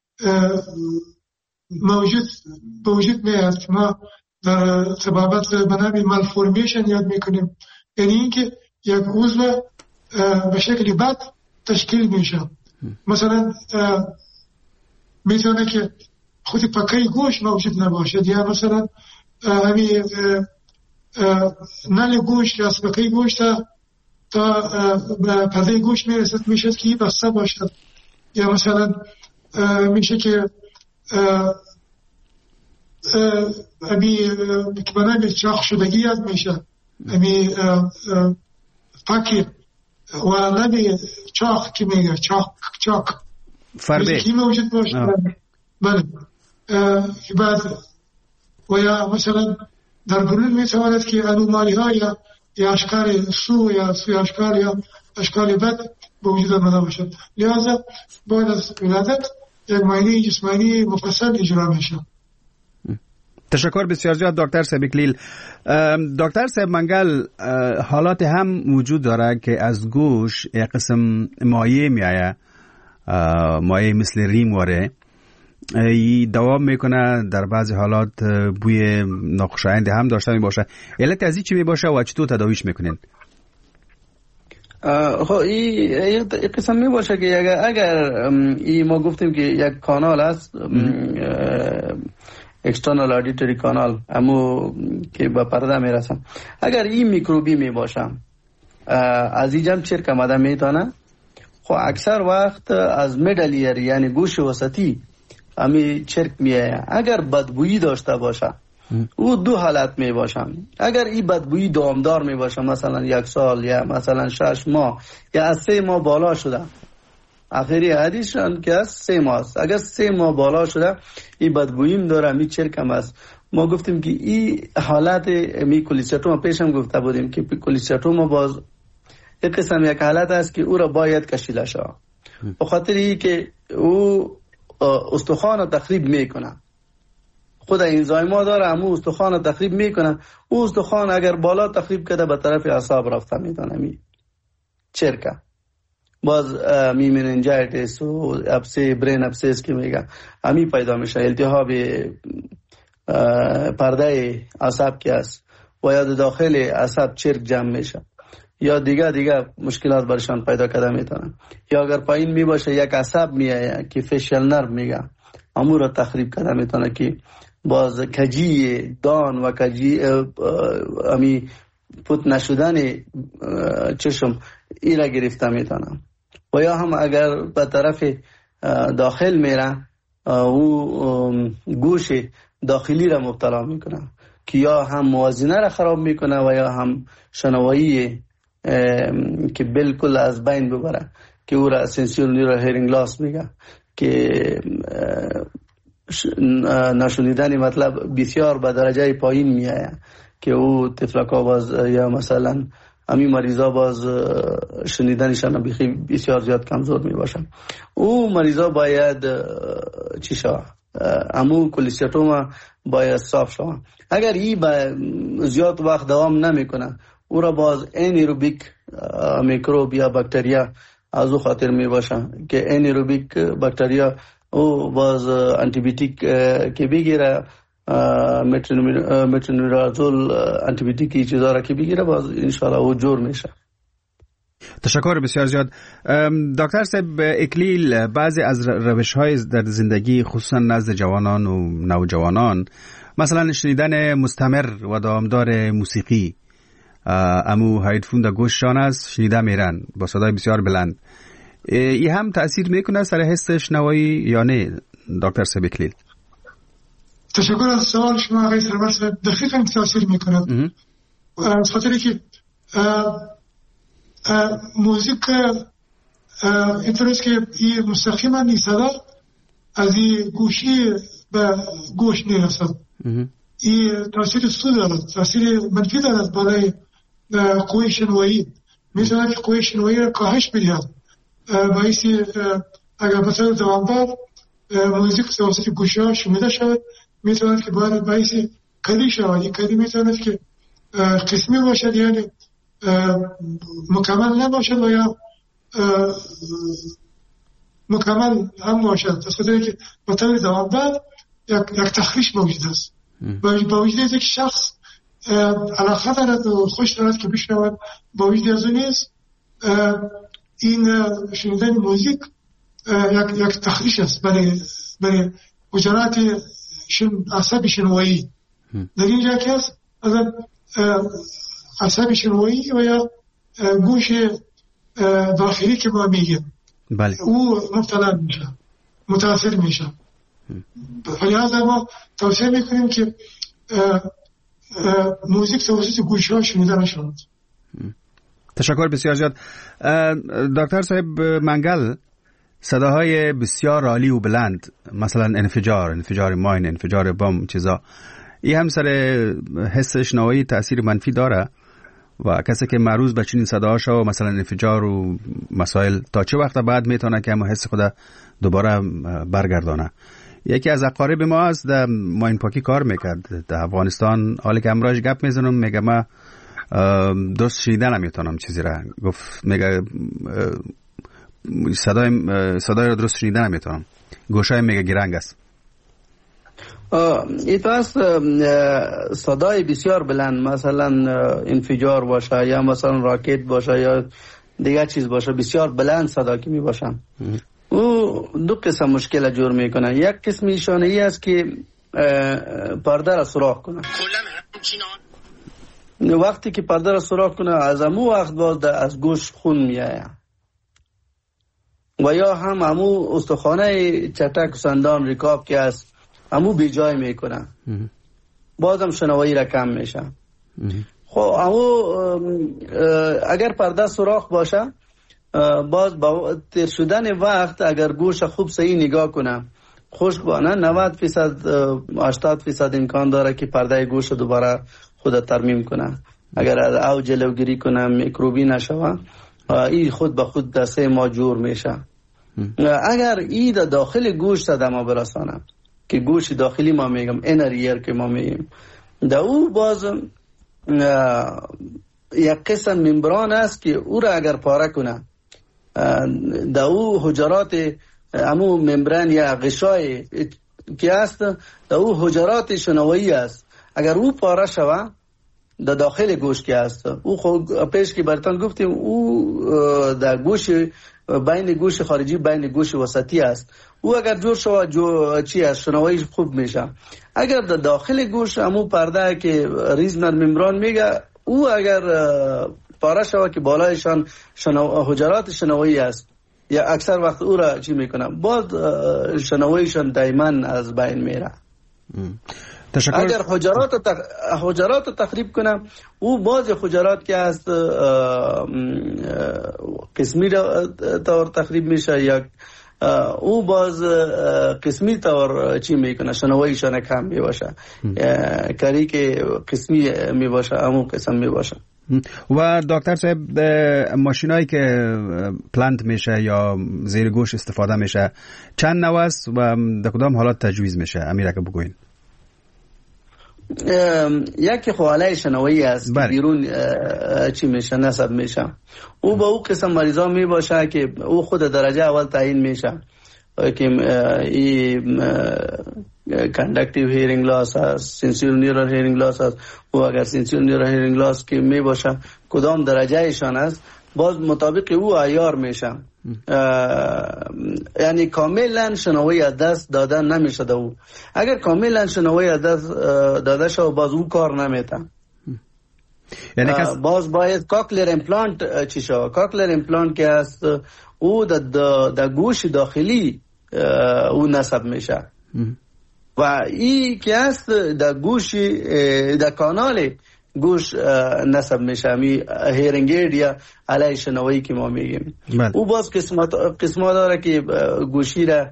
[SPEAKER 4] موجود به وجود میاد که ما در طبابت به نام مالفورمیشن یاد میکنیم، یعنی اینکه یک عضو به شکل بد تشکیل میشه. مثلا میتونه که خود پکه گوشت موجود نباشد، یا مثلا همین نل گوشت یا پکه گوشت تا پرده گوشت میرسد میشه که بسته باشد، یا مثلا میشه که امی که بنام چاق شدگی یاد میشه، امی پاکی و نمی چاق که میگه چاق چاق
[SPEAKER 3] فربه
[SPEAKER 4] که موجود باشه. بله. بعد و یا مثلا در برون میتواند که انومالی ها یا یا اشکال سو یا سوی اشکال یا اشکال بد به وجود آمده باشد. لذا باید از ولادت یک معاینه جسمانی مفصل اجرا میشه.
[SPEAKER 3] تشکر بسیار زیاد دکتر صاحب اکلیل. دکتر صاحب منگل، حالات هم وجود داره که از گوش یک قسم مایع میآید، مایع مثل ریم واره، ای دوام میکنه، در بعضی حالات بوی ناخوشایند هم داشته میباشه. علت از این چی میباشه و چطور تداویش میکنین؟
[SPEAKER 5] خب این قسم میباشه که اگر اگر ای ما گفتیم که یک کانال هست، اکسترنال آدیتوری کانال، امو که با پرده میرسن، اگر این میکروبی میباشه از اینجا چرک آمده میتونه، خب اکثر وقت از میدل ایر یعنی گوش وسطی امی چرک میایه. اگر بدبویی داشته باشه او دو حالت می باشن. اگر این بدبویی دامدار می باشه، مثلا یک سال یا مثلا شش ماه یا از سه ماه بالا شده، آخری حدیثشان که از سه ماه است، اگر سه ماه بالا شده این بدبویی هم داره، می چرکم است. ما گفتیم که این حالت می کولیستوما، پیشم گفته بودیم که کولیستوما باز یک قسم یک حالت است که او را باید کشیده شود، به خاطر ای که او استخوان را تخریب میکنه. خود انزایما داره، امو استخوان را تخریب میکنه. او استخوان اگر بالا تخریب کرده به طرف اعصاب رفته میتونه، می چرکه باز می مننجایتس و ابسه برین ابسیس که میگه امی پیدا میشه، التهاب پرده اعصاب که است و یا داخل اعصاب چرک جمع میشه، یا دیگه دیگه مشکلات برشان پیدا کرده میتونن. یا اگر پایین می باشه یک عصب میایه که فیشل نرو میگه، امور را تخریب کرده میتونه که باز کجی دان و کجی امی پوت نشدن چشم ایره گرفته میتونه. و یا هم اگر به طرف داخل میره او گوش داخلی را مبتلا میکنه که یا هم موازنه را خراب میکنه و یا هم شنوایی که بالکل از بین ببره، که او را اسنسیال نیورو هیرینگ لاس میگه، که نشنیدن مطلب بسیار به درجه پایین میایه، که او طفلکا باز یا مثلا امی مریضا باز شنیدنشان بسیار زیاد کمزور میباشن. او مریضا باید چی شود؟ امو کولیستوما باید صاف شود. اگر این زیاد وقت دوام نمیکنه، او را باز انیروبیک میکروب یا باکتریا از او خاطر می باشه که انیروبیک باکتریا او باز آنتی بیوتیک که بگیره، مترونیدازول آنتی بیوتیک چیزا را که بگیره، باز انشالله او جور میشه.
[SPEAKER 3] تشکر بسیار زیاد دکتر صاحب اکلیل. بعضی از روش‌های در زندگی خصوصا نزد جوانان و نوجوانان، مثلا شنیدن مستمر و دامدار موسیقی، امو هایدفون در گوششان است، شنیده میرن با صدای بسیار بلند، این هم تأثیر میکنه سر حس شنوایی یا نه دکتر صاحب اکلیل؟
[SPEAKER 4] تشکر از سوال شما آقای سرور صاحب. دقیقاً تأثیر میکنه، از خاطری که موزیک اینطوریست که این مستقیما این صدا از این گوشی به گوش نیرسد. این تأثیر سو دارد، تأثیر منفی دارد بالای قوی شنوایی. میتونه که قوی شنوایی را کاهش بدهد، باعثی اگر بطور دوامدار موزیک توسط گوشی ها شنیده شود، میتونه که باید باعثی کلی شود. این کلی میتواند که قسمی باشد، یعنی مکمل نباشد و یا مکمل هم باشد، از خاطر که با طور دوام بعد یک, یک تخریش موجود است. با وجود از یک شخص علاقه دارد و خوش دارد که بشنود، با وجود از اون نیست این شنیدن موزیک یک, یک تخریش است برای برای حجرات شن عصب شنوایی. در اینجا که است از عصب شنوایی و یا گوش داخلی که ما میگیم
[SPEAKER 3] بله.
[SPEAKER 4] او مبتلا میشه، متاثر میشه. لذا ما توصیه میکنیم که موزیک توسط گوش ها شنیده نشود.
[SPEAKER 3] تشکر بسیار زیاد. دکتر صاحب منگل، صداهای بسیار عالی و بلند، مثلا انفجار انفجار ماین، انفجار بم، چیزا، این هم سر حس شنوایی تأثیر منفی داره و کسی که معروض به چنین صداهاشو مثلا انفجار و مسائل تا چه وقت بعد میتونه که همون حس خود دوباره برگردانه؟ یکی از اقارب ما است در ماین پاکی کار میکرد در افغانستان، حالی که امراش گپ میزنم میگه ما درست شنیدن نمیتونم چیزی را، گفت میگه صدای صدای را درست شنیدن نمیتونم، گوشای میگه گیرنگ است.
[SPEAKER 5] ایت است صدای بسیار بلند، مثلا انفجار باشه یا مثلا راکت باشه یا دیگر چیز باشه، بسیار بلند صدا که می باشه، او دو قسم مشکل جور میکنه. یک قسمیشان ای است که پرده را سوراخ کنه. وقتی که پرده را سوراخ کنه از امو وقت باز از گوش خون میآید و یا هم امو استخوانه چټک سندان رکاب که است امو بی جای میکنه، بازم شنوایی را کم میشه. خب امو اگر پرده سوراخ باشه باز با تیر شدن وقت اگر گوش خوب صحیح نگاه کنه خشک بانه نود فیصد هشتاد فیصد امکان داره که پرده گوش دوباره خود ترمیم کنه. اگر او جلوگیری کنه میکروبی نشوه این خود به خود در سه ماه جور میشه. اگر این در داخل گوش تا دما برسانه که گوش داخلی ما میگم اینر ایر که ما میگیم، در او باز یک قسم ممبران است که او را اگر پاره کنه در او حجرات امو ممبران یا غشای که است در او حجرات شنوایی است، اگر او پاره شوه در داخل گوش که است، او خود پیش که برتان گفتیم او در گوش بین گوش خارجی بین گوش وسطی است، او اگر جور شوه جو چی است شنوایی خوب میشه. اگر در داخل گوش امو پرده که ریزنر ممبران میگه او اگر پاره شوه که بالایشان شنو... حجرات شنوایی است یا اکثر وقت او را چی میکنه باز شنواییشان دائما از بین میره.
[SPEAKER 3] تشکر.
[SPEAKER 5] اگر حجرات تق... حجرات تخریب کنه او باز حجرات که است قسمی طور تخریب میشه یا او باز قسمی طور چی میکنه شنواییشان کم میباشه، کاری که قسمی میباشه همون قسم میباشه.
[SPEAKER 3] و دکتر صاحب ماشینایی که پلانت میشه یا زیر گوش استفاده میشه چند نوع است و در کدام حالات تجویز میشه؟ امیره که بگوین.
[SPEAKER 5] یکی خواله شنوایی است که بیرون چی میشه نصب میشه، او با او قسم مریضا می باشه که او خود درجه اول تعیین میشه که این کاندکتیو هیرینگ لاس هست، سنسور نیورال هیرینگ لاس هست، او اگر سنسور نیورال هیرینگ لاس که می باشه کدام درجه ایشان است باز مطابق او عیار میشه. یعنی کاملا شنوایی از دست داده نمیشه ده او. اگر کاملا شنوایی از دست داده شو باز او کار نمیته. یعنی کس... باز باید کاکلر امپلانت چی شو؟ کاکلر امپلانت که است او در گوش داخلی او نصب میشه و این که است در گوش در کانال گوش نصب میشه، می هیرینگ اید یا علیه شنوایی که ما میگیم. او باز قسمت قسمت داره که گوشی را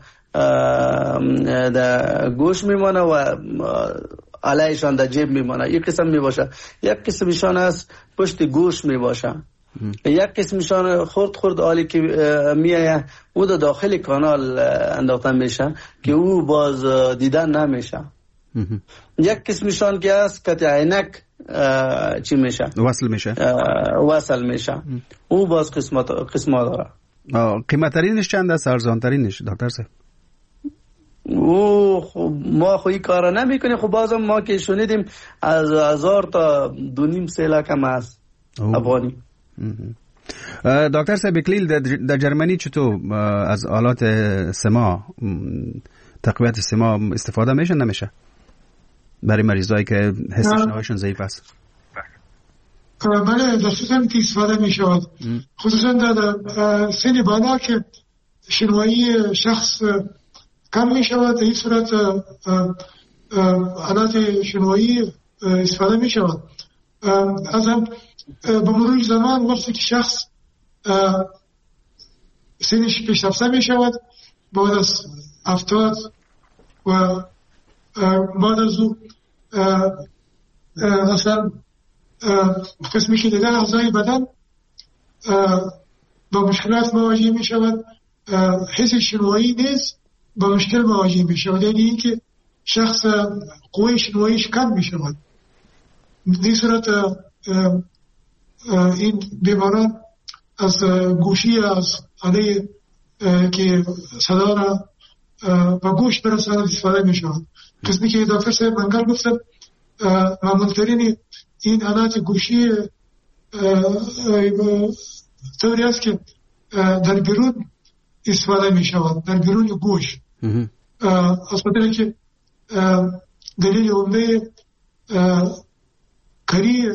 [SPEAKER 5] در گوش میمانه و علیهشان در جیب میمانه. یک قسم میباشه، یک قسمشان است پشت گوش میباشه، یک قسمشان خورد خورد آلی که میایه او در داخل کانال انداختن میشه که او باز دیدن نمیشه. یک قسمشان که است قطع عینک چی میشه
[SPEAKER 3] وصل میشه
[SPEAKER 5] وصل میشه او باز قسمت قسمت داره.
[SPEAKER 3] قیمت ترینش چند است؟ ارزان ترینش دکتر صاحب؟
[SPEAKER 5] او خب ما خوی کارا نمی کنیم. خب بازم ما که شنیدیم از هزار تا دو نیم سه لاک هم است افغانی.
[SPEAKER 3] دکتر صاحب اکلیل در جرمنی چطور از آلات سما تقویت سما استفاده میشه نمیشه برای مریضایی که حس شنواییشون ضعیف است؟
[SPEAKER 4] بله دقیقاً که استفاده میشود، خصوصا در سن بالا که شنوایی شخص کم میشود. در این صورت آلات شنوایی استفاده میشود. از هم به مرور زمان وقتی که شخص سنش پیشرفته میشود بعد از هفتاد و بعد از او مثلا قسمی که دیگر اعضای بدن با مشکلات مواجه می شود، حس شنوایی نیز با مشکل مواجه می شود، یعنی این که شخص قوه شنواییش کم می شود. در صورت این بیماران از گوشی از آله که صدا را با گوش برساند استفاده می شود. قسمی که دکتر صاحب منگل گفتن معمولترین این آلات گوشی طوری است که در بیرون استفاده می شود، در بیرون گوش. از خاطر که دلیل عمده کری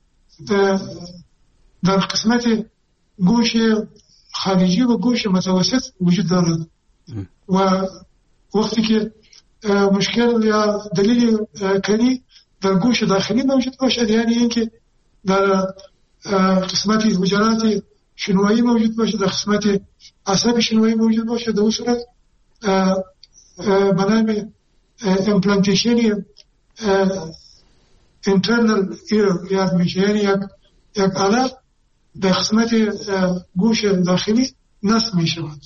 [SPEAKER 4] در قسمت گوش خارجی و گوش متوسط وجود دارد و وقتی که مشکل یا دلیل کری در گوش داخلی موجود باشد، یعنی اینکه در قسمت حجرات شنوایی موجود باشد، در قسمت عصب شنوایی موجود باشد، در اون صورت به نام امپلانتیشن internal ear یاد میشه، یعنی یک یک آله در قسمت گوش داخلی نصب میشود.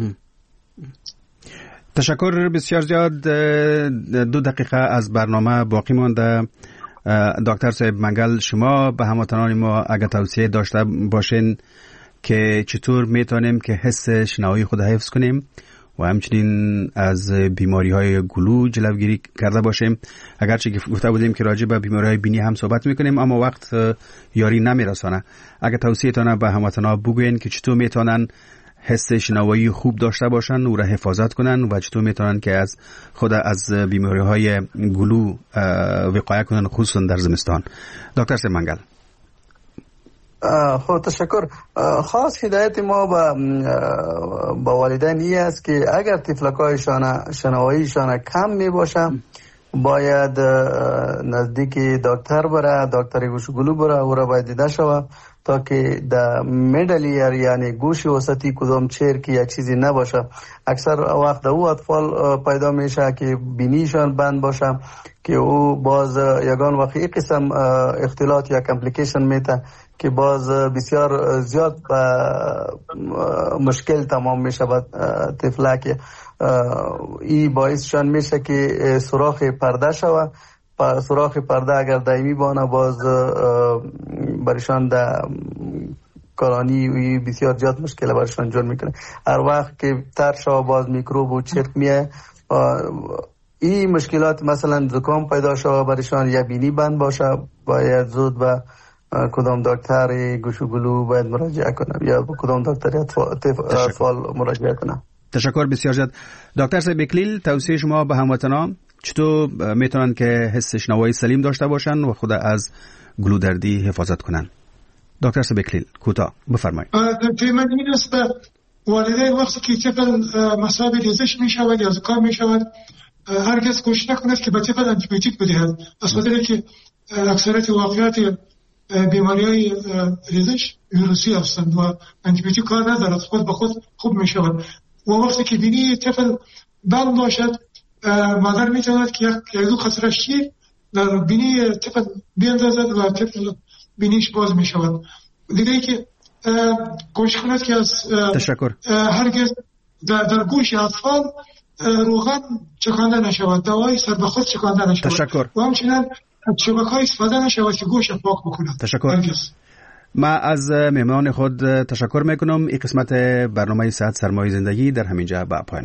[SPEAKER 3] تشکر بسیار زیاد. دو دقیقه از برنامه باقی مانده. دکتر صاحب منگل، شما به هموطنان ما اگر توصیه داشته باشین که چطور میتونیم که حس شنوایی خود حفظ کنیم و همچنین از بیماری های گلو جلوگیری کرده باشیم. اگرچه گفته بودیم که راجع به بیماری های بینی هم صحبت میکنیم اما وقت یاری نمیرسانه. اگر توصیه تانه به هموطنان بگوین که چطور میتونن حس شنوایی خوب داشته باشن و را حفاظت کنن و چطور میتونن که از خود از بیماری های گلو وقایه کنن، خصوصا در زمستان. دکتر صاحب منگل.
[SPEAKER 5] خب تشکر. خاص هدایت ما با با والدین این است که اگر طفلکایشان شنواییشان کم می باشه باید نزدیک دکتر بره، دکتر گوش گلو بره، او را باید دیده شود تا که در میدل ایر یعنی گوش وسطی کدام چرک یا چیزی نباشه. اکثر وقت او اطفال پیدا میشه که بینیشان بند باشه که او باز یگان وقت یک قسم اختلاط یا کمپلیکیشن میته که باز بسیار زیاد مشکل تمام میشه با طفلک. این باعثشان میشه که سوراخ پرده شود. سوراخ پرده اگر دائمی بانه باز برشان در کارانی بسیار زیاد مشکل برشان جور میکنه. هر وقت که تر شود باز میکروب و چرک میه. این مشکلات مثلا زکام پیدا شود برشان یا بینی بند باشه باید زود به کدام دکتر گوش و گلو باید مراجعه کنم یا کدام دکتر اطفال مراجعه کنم.
[SPEAKER 3] تشکر بسیار زیاد. دکتر صاحب اکلیل، توصیه شما به هموطنان چطور میتونن که حس شنوایی سلیم داشته باشن و خود از گلو دردی حفاظت کنن؟ دکتر صاحب اکلیل کوتاه بفرمایید.
[SPEAKER 4] من این است والدین وقتی که طفل مصاب ریزش میشود یا زکام میشود هرگز کوشش نکنند که به طفل آنتیبیوتیک بدهند، از خاطر که اکثریت واقعیت بیماری‌های ریزش ویروسی هستند و آنتیبیوتیک کار ندارد، خود به خود خوب میشود. و وقتی که بینی طفل بند باشد مادر میتواند که یک دو قطره شیر در بینی طفل بیندازد و طفل بینیش باز میشود. دیگه ای که کوشش کند که از
[SPEAKER 3] تشکر
[SPEAKER 4] هرگز در, در گوش اطفال روغن چکانده نشود، دوای سر به خود چکانده نشود.
[SPEAKER 3] تشکر.
[SPEAKER 4] و همچنین شبکه‌های استفاده نشود که گوشت پاک بکنند.
[SPEAKER 3] تشکر. ما از مهمان خود تشکر میکنم. این قسمت برنامه صحت سرمایه زندگی در همینجا به پایان